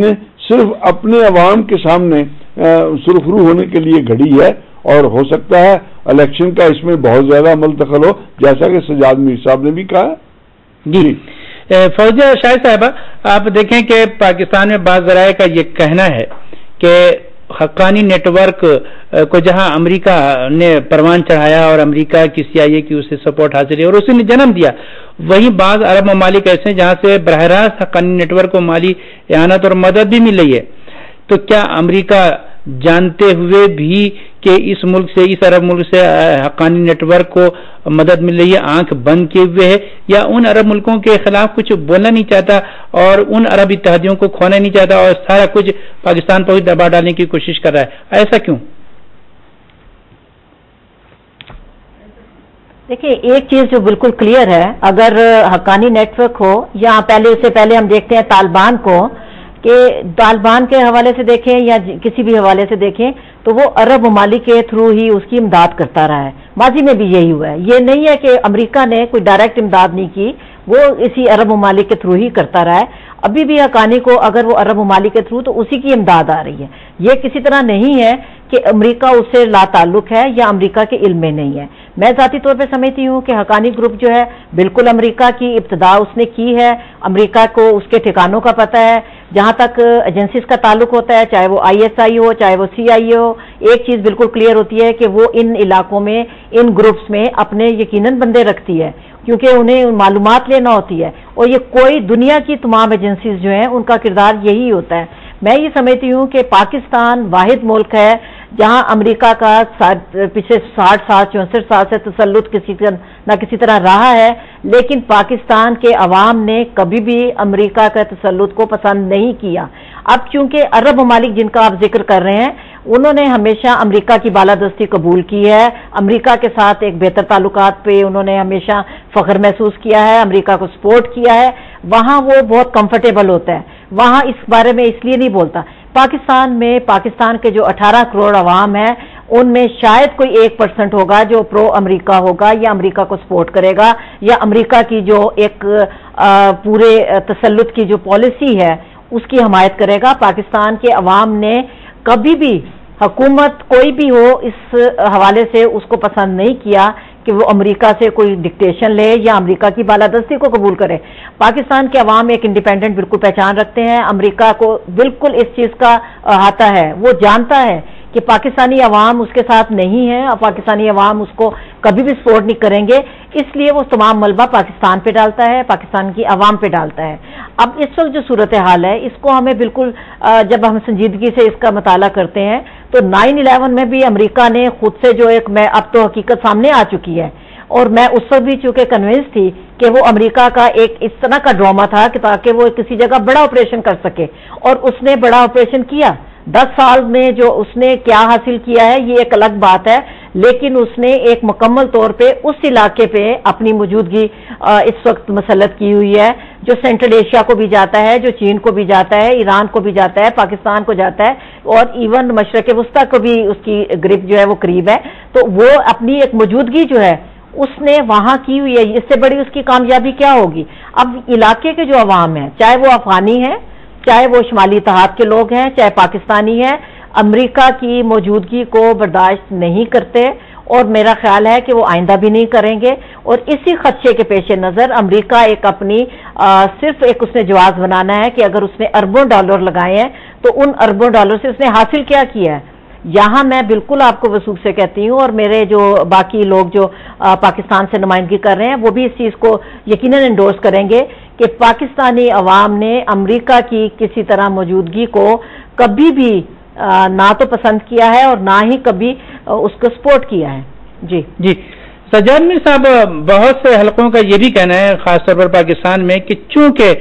[SPEAKER 3] صرف اپنے عوام کے سامنے سرخرو ہونے کے لیے گھڑی ہے، اور ہو سکتا ہے الیکشن کا اس میں بہت زیادہ عمل دخل ہو، جیسا کہ سجاد میر صاحب نے بھی کہا۔
[SPEAKER 1] جی فوزیہ شاہد صاحبہ، آپ دیکھیں کہ پاکستان میں بعض ذرائع کا یہ کہنا ہے کہ حقانی نیٹ ورک کو جہاں امریکہ نے پروان چڑھایا اور امریکہ کی سی آئی اے کی اسے سپورٹ حاصل ہے اور اسی نے جنم دیا، وہیں بعض عرب ممالک ایسے ہیں جہاں سے براہ راست حقانی نیٹ ورک کو مالی اعانت اور مدد بھی مل رہی ہے، تو کیا امریکہ جانتے ہوئے بھی کہ اس ملک سے اس عرب ملک سے حقانی نیٹ ورک کو مدد مل رہی ہے آنکھ بند کیے ہوئے ہے، یا ان عرب ملکوں کے خلاف کچھ بولنا نہیں چاہتا اور ان عرب اتحادیوں کو کھونا نہیں چاہتا اور سارا کچھ پاکستان پر دبا ڈالنے کی کوشش کر رہا ہے؟ ایسا کیوں؟
[SPEAKER 2] دیکھیے ایک چیز جو بالکل کلیئر ہے، اگر حقانی نیٹ ورک ہو یا پہلے اس سے پہلے ہم دیکھتے ہیں طالبان کو، کہ طالبان کے حوالے سے دیکھیں یا کسی بھی حوالے سے دیکھیں تو وہ عرب ممالک کے تھرو ہی اس کی امداد کرتا رہا ہے، ماضی میں بھی یہی ہوا ہے۔ یہ نہیں ہے کہ امریکہ نے کوئی ڈائریکٹ امداد نہیں کی، وہ اسی عرب ممالک کے تھرو ہی کرتا رہا ہے۔ ابھی بھی حقانی کو اگر وہ عرب ممالک کے تھرو تو اسی کی امداد آ رہی ہے، یہ کسی طرح نہیں ہے کہ امریکہ اس سے لا تعلق ہے یا امریکہ کے علم میں نہیں ہے۔ میں ذاتی طور پہ سمجھتی ہوں کہ حقانی گروپ جو ہے بالکل امریکہ کی ابتدا اس نے کی ہے، امریکہ کو اس کے ٹھکانوں کا پتہ ہے۔ جہاں تک ایجنسیز کا تعلق ہوتا ہے، چاہے وہ آئی ایس آئی ہو چاہے وہ سی آئی اے ہو، ایک چیز بالکل کلیئر ہوتی ہے کہ وہ ان علاقوں میں ان گروپس میں اپنے یقیناً بندے رکھتی ہے، کیونکہ انہیں معلومات لینا ہوتی ہے، اور یہ کوئی دنیا کی تمام ایجنسیز جو ہیں ان کا کردار یہی ہوتا ہے۔ میں یہ سمجھتی ہوں کہ پاکستان واحد ملک ہے جہاں امریکہ کا پچھلے ساٹھ سال چونسٹھ سال سے تسلط کسی نہ کسی طرح رہا ہے، لیکن پاکستان کے عوام نے کبھی بھی امریکہ کا تسلط کو پسند نہیں کیا۔ اب چونکہ عرب ممالک جن کا آپ ذکر کر رہے ہیں انہوں نے ہمیشہ امریکہ کی بالادستی قبول کی ہے، امریکہ کے ساتھ ایک بہتر تعلقات پہ انہوں نے ہمیشہ فخر محسوس کیا ہے، امریکہ کو سپورٹ کیا ہے، وہاں وہ بہت کمفرٹیبل ہوتا ہے، وہاں اس بارے میں اس لیے نہیں بولتا۔ پاکستان میں پاکستان کے جو اٹھارہ کروڑ عوام ہیں ان میں شاید کوئی ایک پرسنٹ ہوگا جو پرو امریکہ ہوگا یا امریکہ کو سپورٹ کرے گا یا امریکہ کی جو ایک پورے تسلط کی جو پالیسی ہے اس کی حمایت کرے گا۔ پاکستان کے عوام نے کبھی بھی حکومت کوئی بھی ہو اس حوالے سے اس کو پسند نہیں کیا کہ وہ امریکہ سے کوئی ڈکٹیشن لے یا امریکہ کی بالادستی کو قبول کرے۔ پاکستان کے عوام ایک انڈیپینڈنٹ بالکل پہچان رکھتے ہیں، امریکہ کو بالکل اس چیز کا احاطہ ہے، وہ جانتا ہے کہ پاکستانی عوام اس کے ساتھ نہیں ہے اور پاکستانی عوام اس کو کبھی بھی سپورٹ نہیں کریں گے، اس لیے وہ تمام ملبہ پاکستان پہ ڈالتا ہے، پاکستان کی عوام پہ ڈالتا ہے۔ اب اس وقت جو صورتحال ہے اس کو ہمیں بالکل جب ہم سنجیدگی سے اس کا مطالعہ کرتے ہیں تو نائن الیون میں بھی امریکہ نے خود سے جو ایک میں اب تو حقیقت سامنے آ چکی ہے، اور میں اس وقت بھی چونکہ کنونس تھی کہ وہ امریکہ کا ایک اس طرح کا ڈرامہ تھا کہ تاکہ وہ کسی جگہ بڑا آپریشن کر سکے، اور اس نے بڑا آپریشن کیا۔ دس سال میں جو اس نے کیا حاصل کیا ہے یہ ایک الگ بات ہے، لیکن اس نے ایک مکمل طور پہ اس علاقے پہ اپنی موجودگی اس وقت مسلط کی ہوئی ہے، جو سینٹرل ایشیا کو بھی جاتا ہے، جو چین کو بھی جاتا ہے، ایران کو بھی جاتا ہے، پاکستان کو جاتا ہے، اور ایون مشرق وسطیٰ کو بھی اس کی گرپ جو ہے وہ قریب ہے۔ تو وہ اپنی ایک موجودگی جو ہے اس نے وہاں کی ہوئی ہے، اس سے بڑی اس کی کامیابی کیا ہوگی؟ اب علاقے کے جو عوام ہیں، چاہے وہ افغانی ہیں، چاہے وہ شمالی اتحاد کے لوگ ہیں، چاہے پاکستانی ہیں، امریکہ کی موجودگی کو برداشت نہیں کرتے، اور میرا خیال ہے کہ وہ آئندہ بھی نہیں کریں گے۔ اور اسی خدشے کے پیش نظر امریکہ ایک اپنی صرف ایک اس نے جواز بنانا ہے کہ اگر اس نے اربوں ڈالر لگائے ہیں تو ان اربوں ڈالر سے اس نے حاصل کیا کیا ہے۔ یہاں میں بالکل آپ کو وثوق سے کہتی ہوں، اور میرے جو باقی لوگ جو پاکستان سے نمائندگی کر رہے ہیں وہ بھی اس چیز کو یقیناً انڈورس کریں گے کہ پاکستانی عوام نے امریکہ کی کسی طرح موجودگی کو کبھی بھی نہ تو پسند کیا ہے اور نہ ہی کبھی اس کو سپورٹ کیا ہے۔ جی
[SPEAKER 1] جی سجاد میر صاحب، بہت سے حلقوں کا یہ بھی کہنا ہے خاص طور پر پاکستان میں کہ چونکہ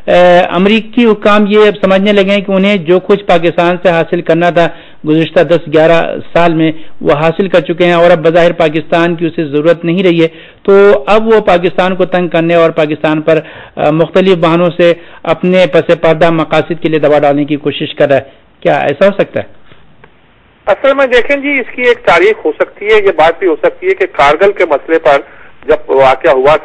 [SPEAKER 1] امریکی حکام یہ اب سمجھنے لگے ہیں کہ انہیں جو کچھ پاکستان سے حاصل کرنا تھا گزشتہ دس گیارہ سال میں وہ حاصل کر چکے ہیں، اور اب بظاہر پاکستان کی اسے ضرورت نہیں رہی ہے، تو اب وہ پاکستان کو تنگ کرنے اور پاکستان پر مختلف بہانوں سے اپنے پس پردہ مقاصد کے لیے دبا ڈالنے کی کوشش کر رہا ہے۔ کیا ایسا ہو سکتا ہے؟
[SPEAKER 4] اصل میں دیکھیں جی، اس کی ایک تاریخ ہو سکتی ہے، یہ بات بھی ہو سکتی ہے کہ کارگل کے مسئلے پر جب واقعہ ہوا تھا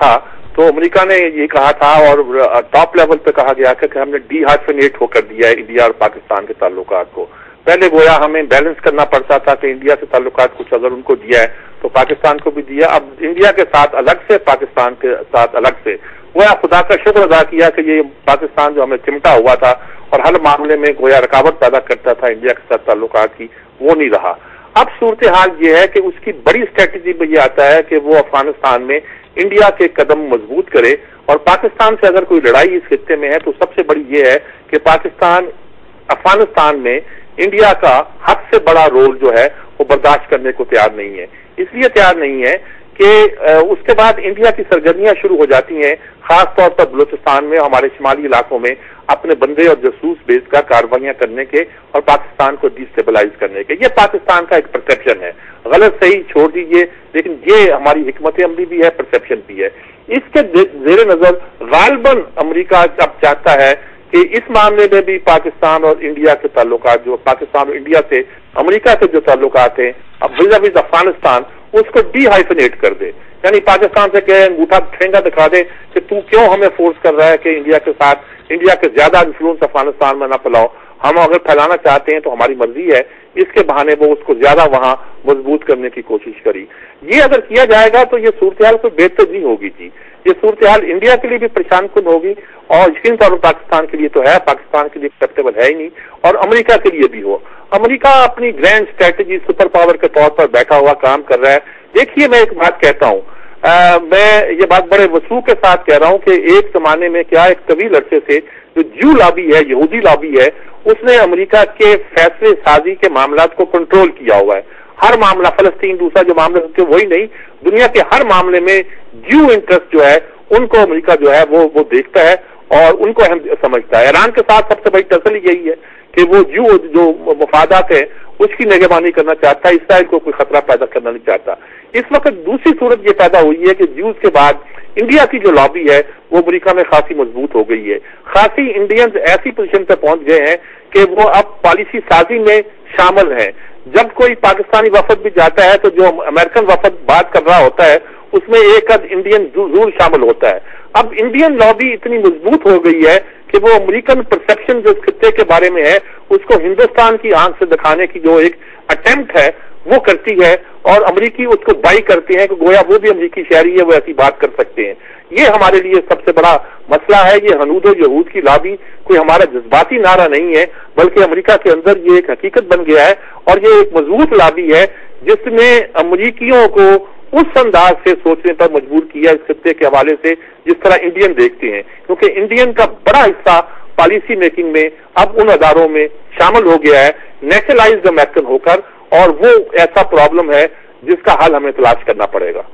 [SPEAKER 4] تو امریکہ نے یہ کہا تھا اور ٹاپ لیول پہ کہا گیا کہ ہم نے ڈی ہائفنیٹ ہو کر دیا ہے انڈیا اور پاکستان کے تعلقات کو. پہلے گویا ہمیں بیلنس کرنا پڑتا تھا کہ انڈیا سے تعلقات کچھ اگر ان کو دیا ہے تو پاکستان کو بھی دیا. اب انڈیا کے ساتھ الگ سے پاکستان کے ساتھ الگ سے گویا خدا کا شکر ادا کیا کہ یہ پاکستان جو ہمیں چمٹا ہوا تھا اور ہر معاملے میں گویا رکاوٹ پیدا کرتا تھا انڈیا کے ساتھ تعلقات کی, وہ نہیں رہا. اب صورتحال یہ ہے کہ اس کی بڑی اسٹریٹجی میں یہ آتا ہے کہ وہ افغانستان میں انڈیا کے قدم مضبوط کرے, اور پاکستان سے اگر کوئی لڑائی اس خطے میں ہے تو سب سے بڑی یہ ہے کہ پاکستان افغانستان میں انڈیا کا حد سے بڑا رول جو ہے وہ برداشت کرنے کو تیار نہیں ہے. اس لیے تیار نہیں ہے کہ اس کے بعد انڈیا کی سرگرمیاں شروع ہو جاتی ہیں, خاص طور پر بلوچستان میں, ہمارے شمالی علاقوں میں اپنے بندے اور جاسوس بیچ کر کاروائیاں کرنے کے اور پاکستان کو ڈیسٹیبلائز کرنے کے. یہ پاکستان کا ایک پرسیپشن ہے, غلط صحیح چھوڑ دیجیے, لیکن یہ ہماری حکمت عملی بھی ہے, پرسیپشن بھی ہے. اس کے زیر نظر غالباً امریکہ اب چاہتا ہے کہ اس معاملے میں بھی پاکستان اور انڈیا کے تعلقات, جو پاکستان اور انڈیا سے امریکہ کے جو تعلقات ہیں اب ویزا ویز افغانستان, اس کو ڈی ہائفنیٹ کر دے. یعنی پاکستان سے کہ انگوٹھا ٹھینگا دکھا دے کہ تو کیوں ہمیں فورس کر رہا ہے کہ انڈیا کے ساتھ انڈیا کے زیادہ انفلوئنس افغانستان میں نہ پھیلاؤ, ہم اگر پھیلانا چاہتے ہیں تو ہماری مرضی ہے. اس کے بہانے وہ اس کو زیادہ وہاں مضبوط کرنے کی کوشش کری. یہ اگر کیا جائے گا تو یہ صورتحال کوئی بہتر نہیں ہوگی جی. یہ صورتحال انڈیا کے لیے بھی پریشان کن ہوگی اور یقینی طور پر پاکستان کے لیے تو ہے, پاکستان کے لیے ایکسیپٹیبل ہے ہی نہیں, اور امریکہ کے لیے بھی ہو. امریکہ اپنی گرینڈ اسٹریٹجی سپر پاور کے طور پر بیٹھا ہوا کام کر رہا ہے. دیکھیے میں ایک بات کہتا ہوں, آ, میں یہ بات بڑے وسوخ کے ساتھ کہہ رہا ہوں کہ ایک زمانے میں کیا ایک طویل عرصے سے جو جو لابی ہے, یہودی لابی ہے, اس نے امریکہ کے فیصلے سازی کے معاملات کو کنٹرول کیا ہوا ہے. ہر معاملہ, فلسطین دوسرا جو معاملہ تھے وہی نہیں, دنیا کے ہر معاملے میں جو انٹرسٹ جو ہے ان کو امریکہ جو ہے وہ وہ دیکھتا ہے اور ان کو اہم سمجھتا ہے. ایران کے ساتھ سب سے بڑی تسلی یہی ہے کہ وہ جو جو مفادات ہیں اس کی نگہبانی کرنا چاہتا ہے, اسرائیل کو کوئی خطرہ پیدا کرنا نہیں چاہتا. اس وقت دوسری صورت یہ پیدا ہوئی ہے کہ جیوز کے بعد انڈیا کی جو لابی ہے وہ امریکہ میں خاصی مضبوط ہو گئی ہے. خاصی انڈینز ایسی پوزیشن پہ پہنچ گئے ہیں کہ وہ اب پالیسی سازی میں شامل ہیں. جب کوئی پاکستانی وفد بھی جاتا ہے تو جو امریکن وفد بات کر رہا ہوتا ہے اس میں ایک اد انڈین ضرور شامل ہوتا ہے. اب انڈین لابی اتنی مضبوط ہو گئی ہے کہ وہ امریکن پرسیپشن جو خطے کے بارے میں ہے اس کو ہندوستان کی آنکھ سے دکھانے کی جو ایک اٹیمپٹ ہے وہ کرتی ہے, اور امریکی اس کو بائی کرتے ہیں کہ گویا وہ بھی امریکی شہری ہے, وہ ایسی بات کر سکتے ہیں. یہ ہمارے لیے سب سے بڑا مسئلہ ہے. یہ ہنود و یہود کی لابی کوئی ہمارا جذباتی نعرہ نہیں ہے, بلکہ امریکہ کے اندر یہ ایک حقیقت بن گیا ہے, اور یہ ایک مضبوط لابی ہے جس نے امریکیوں کو اس انداز سے سوچنے پر مجبور کیا اس خطے کے حوالے سے جس طرح انڈین دیکھتے ہیں, کیونکہ انڈین کا بڑا حصہ پالیسی میکنگ میں اب ان اداروں میں شامل ہو گیا ہے نیشنلائزڈ امریکن ہو کر, اور وہ ایسا پرابلم ہے جس کا حل ہمیں تلاش کرنا پڑے گا.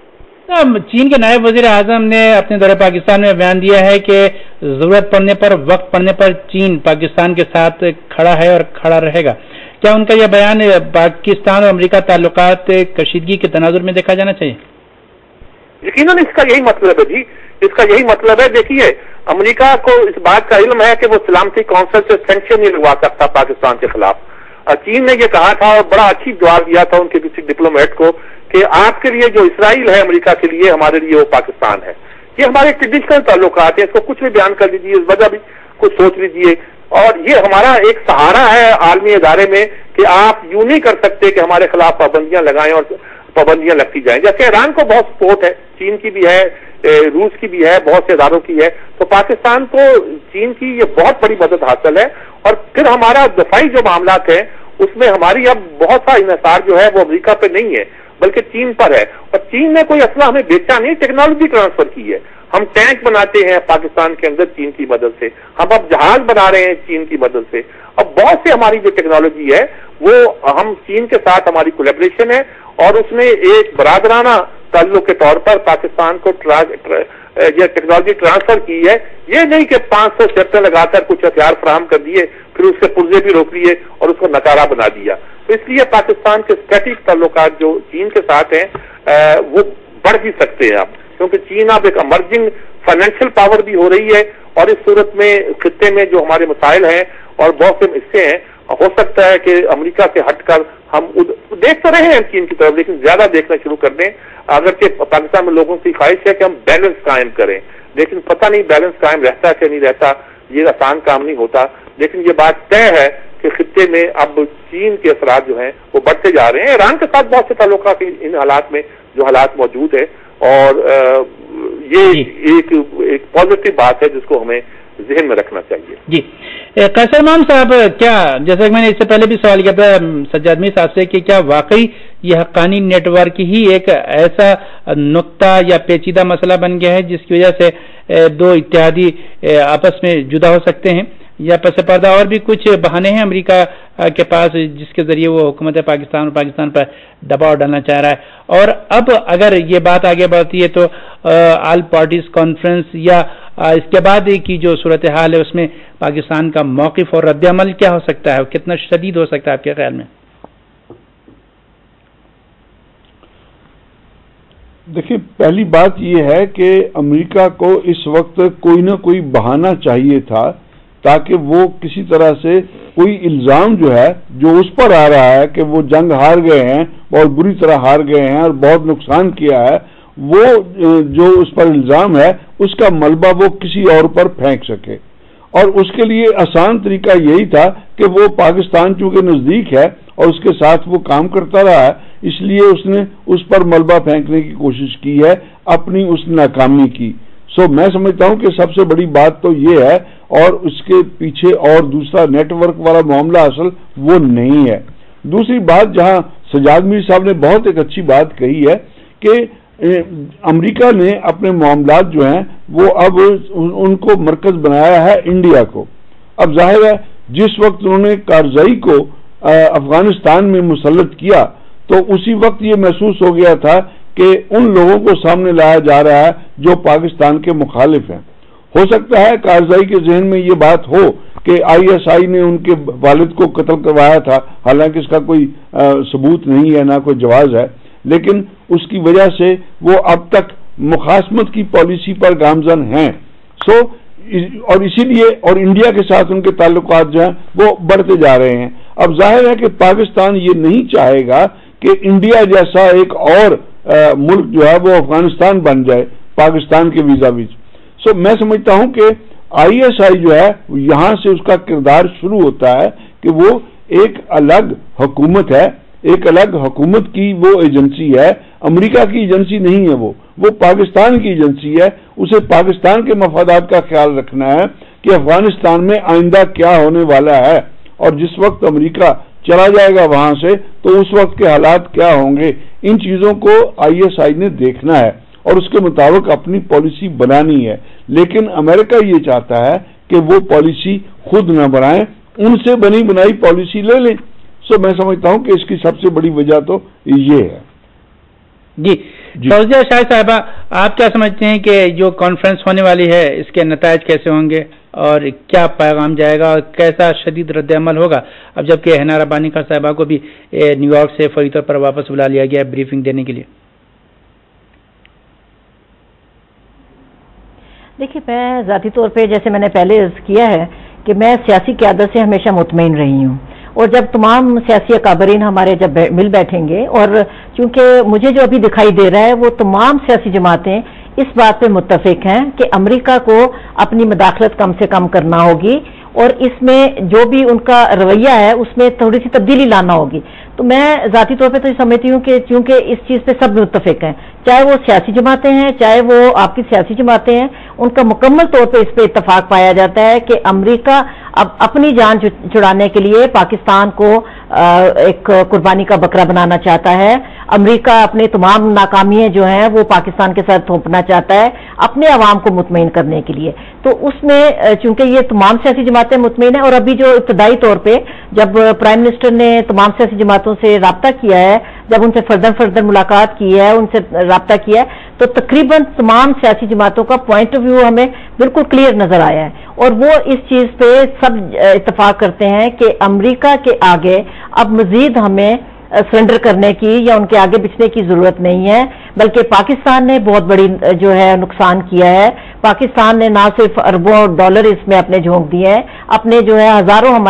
[SPEAKER 1] چین کے نائب وزیر اعظم نے اپنے دورہ پاکستان میں بیان دیا ہے کہ ضرورت پڑنے پر, وقت پڑنے پر چین پاکستان کے ساتھ کھڑا ہے اور کھڑا رہے گا. کیا ان کا یہ بیان پاکستان اور امریکہ تعلقات کشیدگی کے تناظر میں دیکھا جانا چاہیے؟
[SPEAKER 4] یقیناً اس کا یہی مطلب ہے جی, اس کا یہی مطلب ہے. دیکھیے امریکہ کو اس بات کا علم ہے کہ وہ سلامتی کونسل سے سینکشن نہیں لگوا سکتا پاکستان کے خلاف. چین نے یہ کہا تھا اور بڑا اچھی جواب دیا تھا ان کے کسی ڈپلومیٹ کو کہ آپ کے لیے جو اسرائیل ہے امریکہ کے لیے, ہمارے لیے وہ پاکستان ہے. یہ ہمارے ٹریڈیشنل تعلقات ہیں, اس کو کچھ بھی بیان کر دیجیے, اس وجہ بھی کچھ سوچ لیجیے. اور یہ ہمارا ایک سہارا ہے عالمی ادارے میں کہ آپ یوں نہیں کر سکتے کہ ہمارے خلاف پابندیاں لگائیں اور پابندیاں لگتی جائیں. جیسے ایران کو بہت سپورٹ ہے, چین کی بھی ہے, روس کی بھی ہے, بہت سے اداروں کی ہے, تو پاکستان کو چین کی یہ بہت بڑی مدد حاصل ہے. اور پھر ہمارا دفاعی جو معاملات ہیں اس میں ہماری اب بہت سا انحصار جو ہے وہ امریکہ پہ نہیں ہے بلکہ چین پر ہے. اور چین نے کوئی اسلحہ ہمیں بیچا نہیں, ٹیکنالوجی ٹرانسفر کی ہے. ہم ٹینک بناتے ہیں پاکستان کے اندر چین کی مدد سے, ہم اب جہاز بنا رہے ہیں چین کی مدد سے. اب بہت سے ہماری جو ٹیکنالوجی ہے وہ ہم چین کے ساتھ ہماری کولیبریشن ہے, اور اس نے ایک برادرانہ تعلق کے طور پر پاکستان کو یہ ٹیکنالوجی ٹرانسفر کی ہے. یہ نہیں کہ پانچ سو شرطیں لگا کر کچھ ہتھیار فراہم کر دیے پھر اس کے پرزے بھی روک لیے اور اس کو نکارا بنا دیا. تو اس لیے پاکستان کے اسٹریٹجک تعلقات جو چین کے ساتھ ہیں وہ بڑھ بھی سکتے ہیں اب, کیونکہ چین اب ایک امرجنگ فائنینشیل پاور بھی ہو رہی ہے. اور اس صورت میں خطے میں جو ہمارے مسائل ہیں اور بہت سے حصے ہیں ہو سکتا ہے کہ امریکہ سے ہٹ کر ہم دیکھ تو رہے ہیں چین کی طرف، لیکن زیادہ دیکھنا شروع کر دیں. اگرچہ پاکستان میں لوگوں کی خواہش ہے کہ ہم بیلنس قائم کریں، لیکن پتہ نہیں بیلنس قائم رہتا کہ نہیں رہتا، یہ آسان کام نہیں ہوتا. لیکن یہ بات طے ہے کہ خطے میں اب چین کے اثرات جو ہیں وہ بڑھتے جا رہے ہیں. ایران کے ساتھ بہت سے تعلقات ان حالات میں جو حالات موجود ہیں، اور یہ ایک ایک پازیٹو بات ہے جس کو ہمیں ذہن میں رکھنا چاہیے.
[SPEAKER 1] جی قیصر امام صاحب، کیا جیسا کہ میں نے اس سے پہلے بھی سوال کیا تھا سجاد میر صاحب سے کہ کیا واقعی یہ حقانی نیٹ ورک ہی ایک ایسا نقطہ یا پیچیدہ مسئلہ بن گیا ہے جس کی وجہ سے دو اتحادی آپس میں جدا ہو سکتے ہیں، یا پس پردہ اور بھی کچھ بہانے ہیں امریکہ کے پاس جس کے ذریعے وہ حکومت پاکستان اور پاکستان پر دباؤ ڈالنا چاہ رہا ہے؟ اور اب اگر یہ بات آگے بڑھتی ہے تو آل پارٹیز کانفرنس یا اس کے بعد کی جو صورتحال ہے اس میں پاکستان کا موقف اور رد عمل کیا ہو سکتا ہے، کتنا شدید ہو سکتا ہے آپ کے خیال میں؟
[SPEAKER 3] دیکھیں، پہلی بات یہ ہے کہ امریکہ کو اس وقت کوئی نہ کوئی بہانہ چاہیے تھا تاکہ وہ کسی طرح سے کوئی الزام جو ہے جو اس پر آ رہا ہے کہ وہ جنگ ہار گئے ہیں، بہت بری طرح ہار گئے ہیں اور بہت نقصان کیا ہے، وہ جو اس پر الزام ہے اس کا ملبہ وہ کسی اور پر پھینک سکے. اور اس کے لیے آسان طریقہ یہی تھا کہ وہ پاکستان چونکہ نزدیک ہے اور اس کے ساتھ وہ کام کرتا رہا ہے، اس لیے اس نے اس پر ملبہ پھینکنے کی کوشش کی ہے، اپنی اس ناکامی کی. سو میں سمجھتا ہوں کہ سب سے بڑی بات تو یہ ہے، اور اس کے پیچھے اور دوسرا نیٹ ورک والا معاملہ اصل وہ نہیں ہے. دوسری بات جہاں سجاد میر صاحب نے بہت ایک اچھی بات کہی ہے کہ امریکہ نے اپنے معاملات جو ہیں وہ اب ان کو مرکز بنایا ہے انڈیا کو. اب ظاہر ہے جس وقت انہوں نے کارزائی کو افغانستان میں مسلط کیا تو اسی وقت یہ محسوس ہو گیا تھا کہ ان لوگوں کو سامنے لایا جا رہا ہے جو پاکستان کے مخالف ہیں. ہو سکتا ہے کارزائی کے ذہن میں یہ بات ہو کہ آئی ایس آئی نے ان کے والد کو قتل کروایا تھا، حالانکہ اس کا کوئی ثبوت نہیں ہے، نہ کوئی جواز ہے، لیکن اس کی وجہ سے وہ اب تک مخاصمت کی پالیسی پر گامزن ہیں. سو اور اسی لیے اور انڈیا کے ساتھ ان کے تعلقات جو ہیں وہ بڑھتے جا رہے ہیں. اب ظاہر ہے کہ پاکستان یہ نہیں چاہے گا کہ انڈیا جیسا ایک اور ملک جو ہے وہ افغانستان بن جائے پاکستان کے ویزا ویز. سو میں سمجھتا ہوں کہ آئی ایس آئی جو ہے یہاں سے اس کا کردار شروع ہوتا ہے کہ وہ ایک الگ حکومت ہے، ایک الگ حکومت کی وہ ایجنسی ہے، امریکہ کی ایجنسی نہیں ہے، وہ وہ پاکستان کی ایجنسی ہے. اسے پاکستان کے مفادات کا خیال رکھنا ہے کہ افغانستان میں آئندہ کیا ہونے والا ہے، اور جس وقت امریکہ چلا جائے گا وہاں سے تو اس وقت کے حالات کیا ہوں گے. ان چیزوں کو آئی ایس آئی نے دیکھنا ہے اور اس کے مطابق اپنی پالیسی بنانی ہے. لیکن امریکہ یہ چاہتا ہے کہ وہ پالیسی خود نہ بنائیں، ان سے بنی بنائی پالیسی لے لیں. سو میں سمجھتا ہوں کہ اس کی سب سے بڑی وجہ تو یہ ہے.
[SPEAKER 1] جی فوزیہ شاہ صاحبہ، آپ کیا سمجھتے ہیں کہ جو کانفرنس ہونے والی ہے اس کے نتائج کیسے ہوں گے اور کیا پیغام جائے گا اور کیسا شدید رد عمل ہوگا؟ اب جبکہ حنا ربانی کا صاحبہ کو بھی نیو یارک سے فوری طور پر واپس بلا لیا گیا بریفنگ دینے کے لیے.
[SPEAKER 2] دیکھیے، میں ذاتی طور پہ جیسے میں نے پہلے عرض کیا ہے کہ میں سیاسی قیادت سے ہمیشہ مطمئن رہی ہوں، اور جب تمام سیاسی اکابرین ہمارے جب مل بیٹھیں گے، اور چونکہ مجھے جو ابھی دکھائی دے رہا ہے وہ تمام سیاسی جماعتیں اس بات پہ متفق ہیں کہ امریکہ کو اپنی مداخلت کم سے کم کرنا ہوگی، اور اس میں جو بھی ان کا رویہ ہے اس میں تھوڑی سی تبدیلی لانا ہوگی. تو میں ذاتی طور پہ تو یہ سمجھتی ہوں کہ چونکہ اس چیز پہ سب متفق ہیں، چاہے وہ سیاسی جماعتیں ہیں چاہے وہ آپ کی سیاسی جماعتیں ہیں، ان کا مکمل طور پہ اس پہ اتفاق پایا جاتا ہے کہ امریکہ اب اپنی جان چھڑانے کے لیے پاکستان کو ایک قربانی کا بکرا بنانا چاہتا ہے. امریکہ اپنی تمام ناکامیاں جو ہیں وہ پاکستان کے ساتھ تھوپنا چاہتا ہے اپنے عوام کو مطمئن کرنے کے لیے. تو اس میں چونکہ یہ تمام سیاسی جماعتیں مطمئن ہیں، اور ابھی جو ابتدائی طور پہ جب پرائم منسٹر نے تمام سیاسی جماعتوں سے رابطہ کیا ہے، جب ان سے فردر فردر ملاقات کی ہے، ان سے رابطہ کیا ہے، تو تقریباً تمام سیاسی جماعتوں کا پوائنٹ آف ویو ہمیں بالکل کلیئر نظر آیا ہے، اور وہ اس چیز پہ سب اتفاق کرتے ہیں کہ امریکہ کے آگے اب مزید ہمیں سرنڈر کرنے کی یا ان کے آگے بچنے کی ضرورت نہیں ہے، بلکہ پاکستان نے بہت بڑی جو ہے نقصان کیا ہے. پاکستان نے نہ صرف اربوں ڈالر اس میں اپنے جھونک دیے ہیں، اپنے جو ہے ہزاروں ہمارے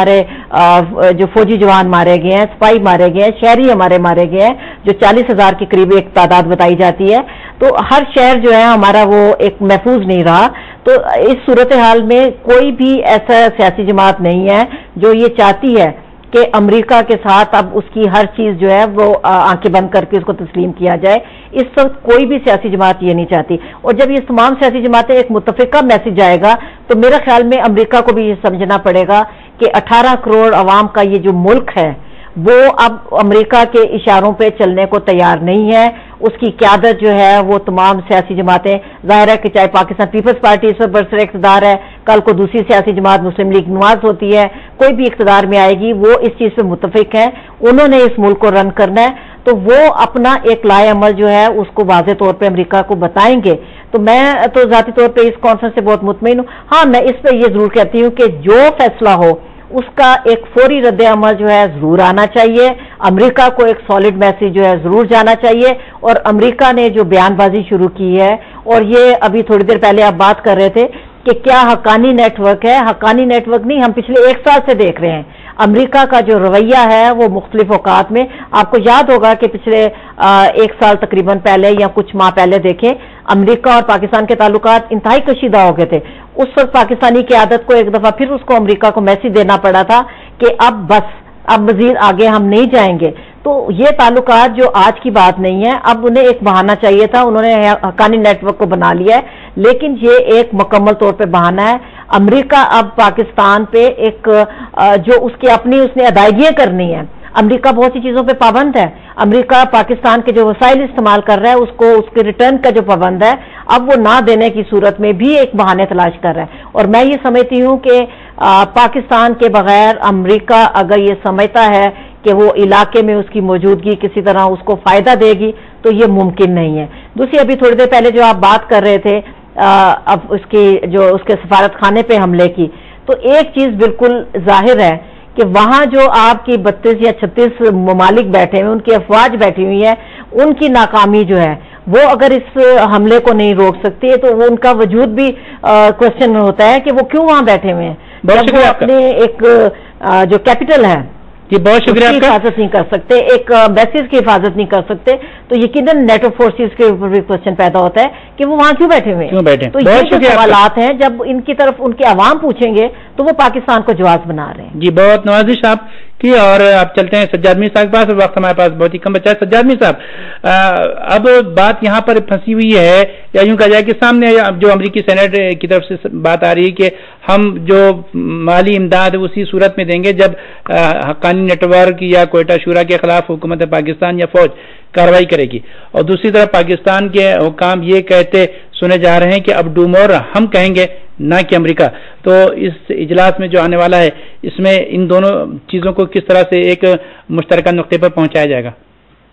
[SPEAKER 2] جو فوجی جوان مارے گئے ہیں، سپاہی مارے گئے ہیں، شہری ہمارے مارے گئے ہیں جو چالیس ہزار کے قریب ایک تعداد بتائی جاتی ہے، تو ہر شہر جو ہے ہمارا وہ ایک محفوظ نہیں رہا. تو اس صورتحال میں کوئی بھی ایسا سیاسی جماعت نہیں ہے جو یہ چاہتی ہے کہ امریکہ کے ساتھ اب اس کی ہر چیز جو ہے وہ آنکھیں بند کر کے اس کو تسلیم کیا جائے. اس وقت کوئی بھی سیاسی جماعت یہ نہیں چاہتی، اور جب یہ تمام سیاسی جماعتیں ایک متفقہ میسج آئے گا تو میرے خیال میں امریکہ کو بھی یہ سمجھنا پڑے گا کہ اٹھارہ کروڑ عوام کا یہ جو ملک ہے وہ اب امریکہ کے اشاروں پہ چلنے کو تیار نہیں ہے. اس کی قیادت جو ہے وہ تمام سیاسی جماعتیں، ظاہر ہے کہ چاہے پاکستان پیپلز پارٹی اس پر برسر اقتدار ہے، کل کو دوسری سیاسی جماعت مسلم لیگ نواز ہوتی ہے، کوئی بھی اقتدار میں آئے گی، وہ اس چیز پہ متفق ہیں، انہوں نے اس ملک کو رن کرنا ہے، تو وہ اپنا ایک لائے عمل جو ہے اس کو واضح طور پہ امریکہ کو بتائیں گے. تو میں تو ذاتی طور پہ اس کانفرنس سے بہت مطمئن ہوں. ہاں میں اس پہ یہ ضرور کہتی ہوں کہ جو فیصلہ ہو اس کا ایک فوری رد عمل جو ہے ضرور آنا چاہیے، امریکہ کو ایک سالڈ میسج جو ہے ضرور جانا چاہیے. اور امریکہ نے جو بیان بازی شروع کی ہے، اور یہ ابھی تھوڑی دیر پہلے آپ بات کر رہے تھے کہ کیا حقانی نیٹ ورک ہے، حقانی نیٹ ورک نہیں، ہم پچھلے ایک سال سے دیکھ رہے ہیں امریکہ کا جو رویہ ہے وہ مختلف اوقات میں. آپ کو یاد ہوگا کہ پچھلے ایک سال تقریباً پہلے یا کچھ ماہ پہلے دیکھیں امریکہ اور پاکستان کے تعلقات انتہائی کشیدہ ہو گئے تھے. اس وقت پاکستانی قیادت کو ایک دفعہ پھر اس کو امریکہ کو میسج دینا پڑا تھا کہ اب بس، اب مزید آگے ہم نہیں جائیں گے. تو یہ تعلقات جو آج کی بات نہیں ہے، اب انہیں ایک بہانہ چاہیے تھا، انہوں نے حقانی نیٹ ورک کو بنا لیا ہے، لیکن یہ ایک مکمل طور پہ بہانہ ہے. امریکہ اب پاکستان پہ ایک جو اس کی اپنی اس نے ادائیگیاں کرنی ہیں، امریکہ بہت سی چیزوں پہ پابند ہے. امریکہ پاکستان کے جو وسائل استعمال کر رہا ہے اس کو اس کے ریٹرن کا جو پابند ہے، اب وہ نہ دینے کی صورت میں بھی ایک بہانے تلاش کر رہا ہے. اور میں یہ سمجھتی ہوں کہ پاکستان کے بغیر امریکہ اگر یہ سمجھتا ہے کہ وہ علاقے میں اس کی موجودگی کسی طرح اس کو فائدہ دے گی تو یہ ممکن نہیں ہے. دوسری ابھی تھوڑی دیر پہلے جو آپ بات کر رہے تھے اب اس کی جو اس کے سفارت خانے پہ حملے کی، تو ایک چیز بالکل ظاہر ہے کہ وہاں جو آپ کی بتیس یا چھتیس ممالک بیٹھے ہوئے، ان کی افواج بیٹھی ہوئی ہے، ان کی ناکامی جو ہے وہ اگر اس حملے کو نہیں روک سکتی ہے تو وہ ان کا وجود بھی کوشچن ہوتا ہے کہ وہ کیوں وہاں بیٹھے ہوئے ہیں. جب وہ اپنے ایک جو کیپٹل ہے
[SPEAKER 1] جی بہت شکریہ آپ کا
[SPEAKER 2] حفاظت نہیں کر سکتے، ایک بیسز کی حفاظت نہیں کر سکتے، تو یقیناً نیٹو فورسز کے اوپر بھی کوشچن پیدا ہوتا ہے کہ وہ وہاں کیوں بیٹھے ہوئے
[SPEAKER 1] کیوں بیٹھے.
[SPEAKER 2] تو یہ سوالات ہیں، جب ان کی طرف ان کے عوام پوچھیں گے تو وہ پاکستان کو جواز بنا رہے ہیں.
[SPEAKER 1] جی بہت نوازش آپ کی. اور آپ چلتے ہیں سجاد میر صاحب کے پاس، وقت ہمارے پاس بہت ہی کم بچا ہے. سجاد میر صاحب، اب بات یہاں پر پھنسی ہوئی ہے، یا یوں کہا جائے کہ سامنے جو امریکی سینٹ کی طرف سے بات آ رہی ہے کہ ہم جو مالی امداد اسی صورت میں دیں گے جب حقانی نیٹ ورک یا کوئٹہ شورا کے خلاف حکومت پاکستان یا فوج کارروائی کرے گی. اور دوسری طرف پاکستان کے حکام یہ کہتے سنے جا رہے ہیں کہ اب ڈو مور ہم کہیں گے نہ کہ امریکہ. تو اس اجلاس میں جو آنے والا ہے اس میں ان دونوں چیزوں کو کس طرح سے ایک مشترکہ نقطے پر پہنچایا جائے گا؟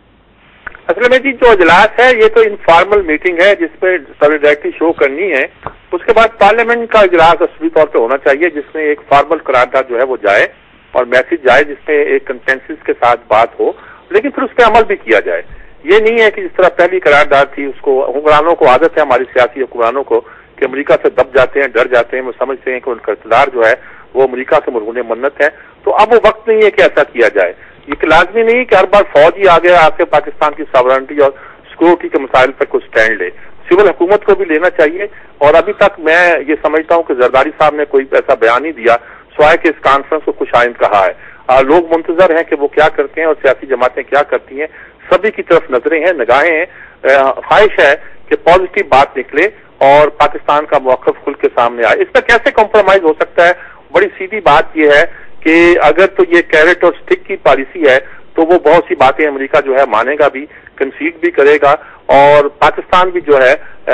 [SPEAKER 4] اصل میں جی جو اجلاس ہے یہ تو انفارمل میٹنگ ہے جس پہ سالیڈیرٹی شو کرنی ہے. اس کے بعد پارلیمنٹ کا اجلاس اصلی طور پہ ہونا چاہیے جس میں ایک فارمل قرارداد جو ہے وہ جائے اور میسج جائے جس میں ایک کنسنسس کے ساتھ بات ہو، لیکن پھر اس پہ عمل بھی کیا جائے. یہ نہیں ہے کہ جس طرح پہلی قرارداد تھی، اس کو حکمرانوں کو عادت ہے، ہماری سیاسی حکمرانوں کو، کہ امریکہ سے دب جاتے ہیں، ڈر جاتے ہیں، وہ سمجھتے ہیں کہ ان کا اقتدار جو ہے وہ امریکہ سے مرہون منت ہے. تو اب وہ وقت نہیں ہے کہ ایسا کیا جائے. یہ لازمی نہیں کہ ہر بار فوج ہی آگے آ کے پاکستان کی ساورنٹی اور سیکورٹی کے مسائل پر کوئی سٹینڈ لے. سول حکومت کو بھی لینا چاہیے. اور ابھی تک میں یہ سمجھتا ہوں کہ زرداری صاحب نے کوئی ایسا بیان نہیں دیا سوائے کہ اس کانفرنس کو خوش آئند کہا ہے. لوگ منتظر ہیں کہ وہ کیا کرتے ہیں اور سیاسی جماعتیں کیا کرتی ہیں. سبھی کی طرف نظریں ہیں، نگاہیں ہیں. خواہش ہے کہ پازیٹو بات نکلے اور پاکستان کا موقف کھل کے سامنے آئے. اس میں کیسے کمپرومائز ہو سکتا ہے؟ بڑی سیدھی بات یہ ہے کہ اگر تو یہ کیرٹ اور سٹک کی پالیسی ہے تو وہ بہت سی باتیں امریکہ جو ہے مانے گا بھی، کنسیڈ بھی کرے گا، اور پاکستان بھی جو ہے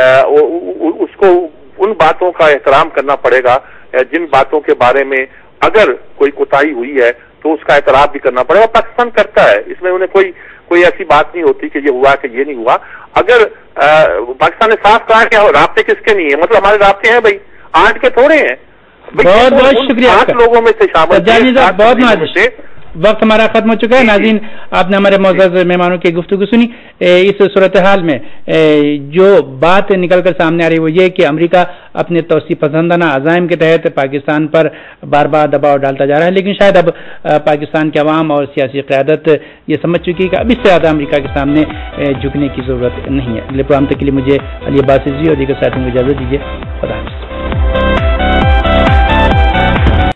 [SPEAKER 4] اس کو ان باتوں کا احترام کرنا پڑے گا جن باتوں کے بارے میں اگر کوئی کوتاہی ہوئی ہے تو اس کا اعتراف بھی کرنا پڑے گا. پاکستان کرتا ہے، اس میں انہیں کوئی کوئی ایسی بات نہیں ہوتی کہ یہ ہوا کہ یہ نہیں ہوا. اگر پاکستان نے صاف کہا کہ رابطے کس کے نہیں ہیں، مطلب ہمارے رابطے ہیں بھائی، آٹھ کے تھوڑے ہیں.
[SPEAKER 1] بہت بہت شکریہ
[SPEAKER 4] آٹھ لوگوں میں سے شامل
[SPEAKER 1] بہت وقت ہمارا ختم ہو چکا ہے. ناظرین، آپ نے ہمارے معزز مہمانوں کی گفتگو سنی. اس صورتحال میں جو بات نکل کر سامنے آ رہی ہے وہ یہ کہ امریکہ اپنے توسیع پسندانہ عزائم کے تحت پاکستان پر بار بار دباؤ ڈالتا جا رہا ہے، لیکن شاید اب پاکستان کے عوام اور سیاسی قیادت یہ سمجھ چکی ہے کہ اب اس سے زیادہ امریکہ کے سامنے جھکنے کی ضرورت نہیں ہے. اگلے پروگرام تک کے لیے مجھے علی عباس رضوی اور دیگر ساتھیوں کو اجازت دیجیے. خدا حافظ.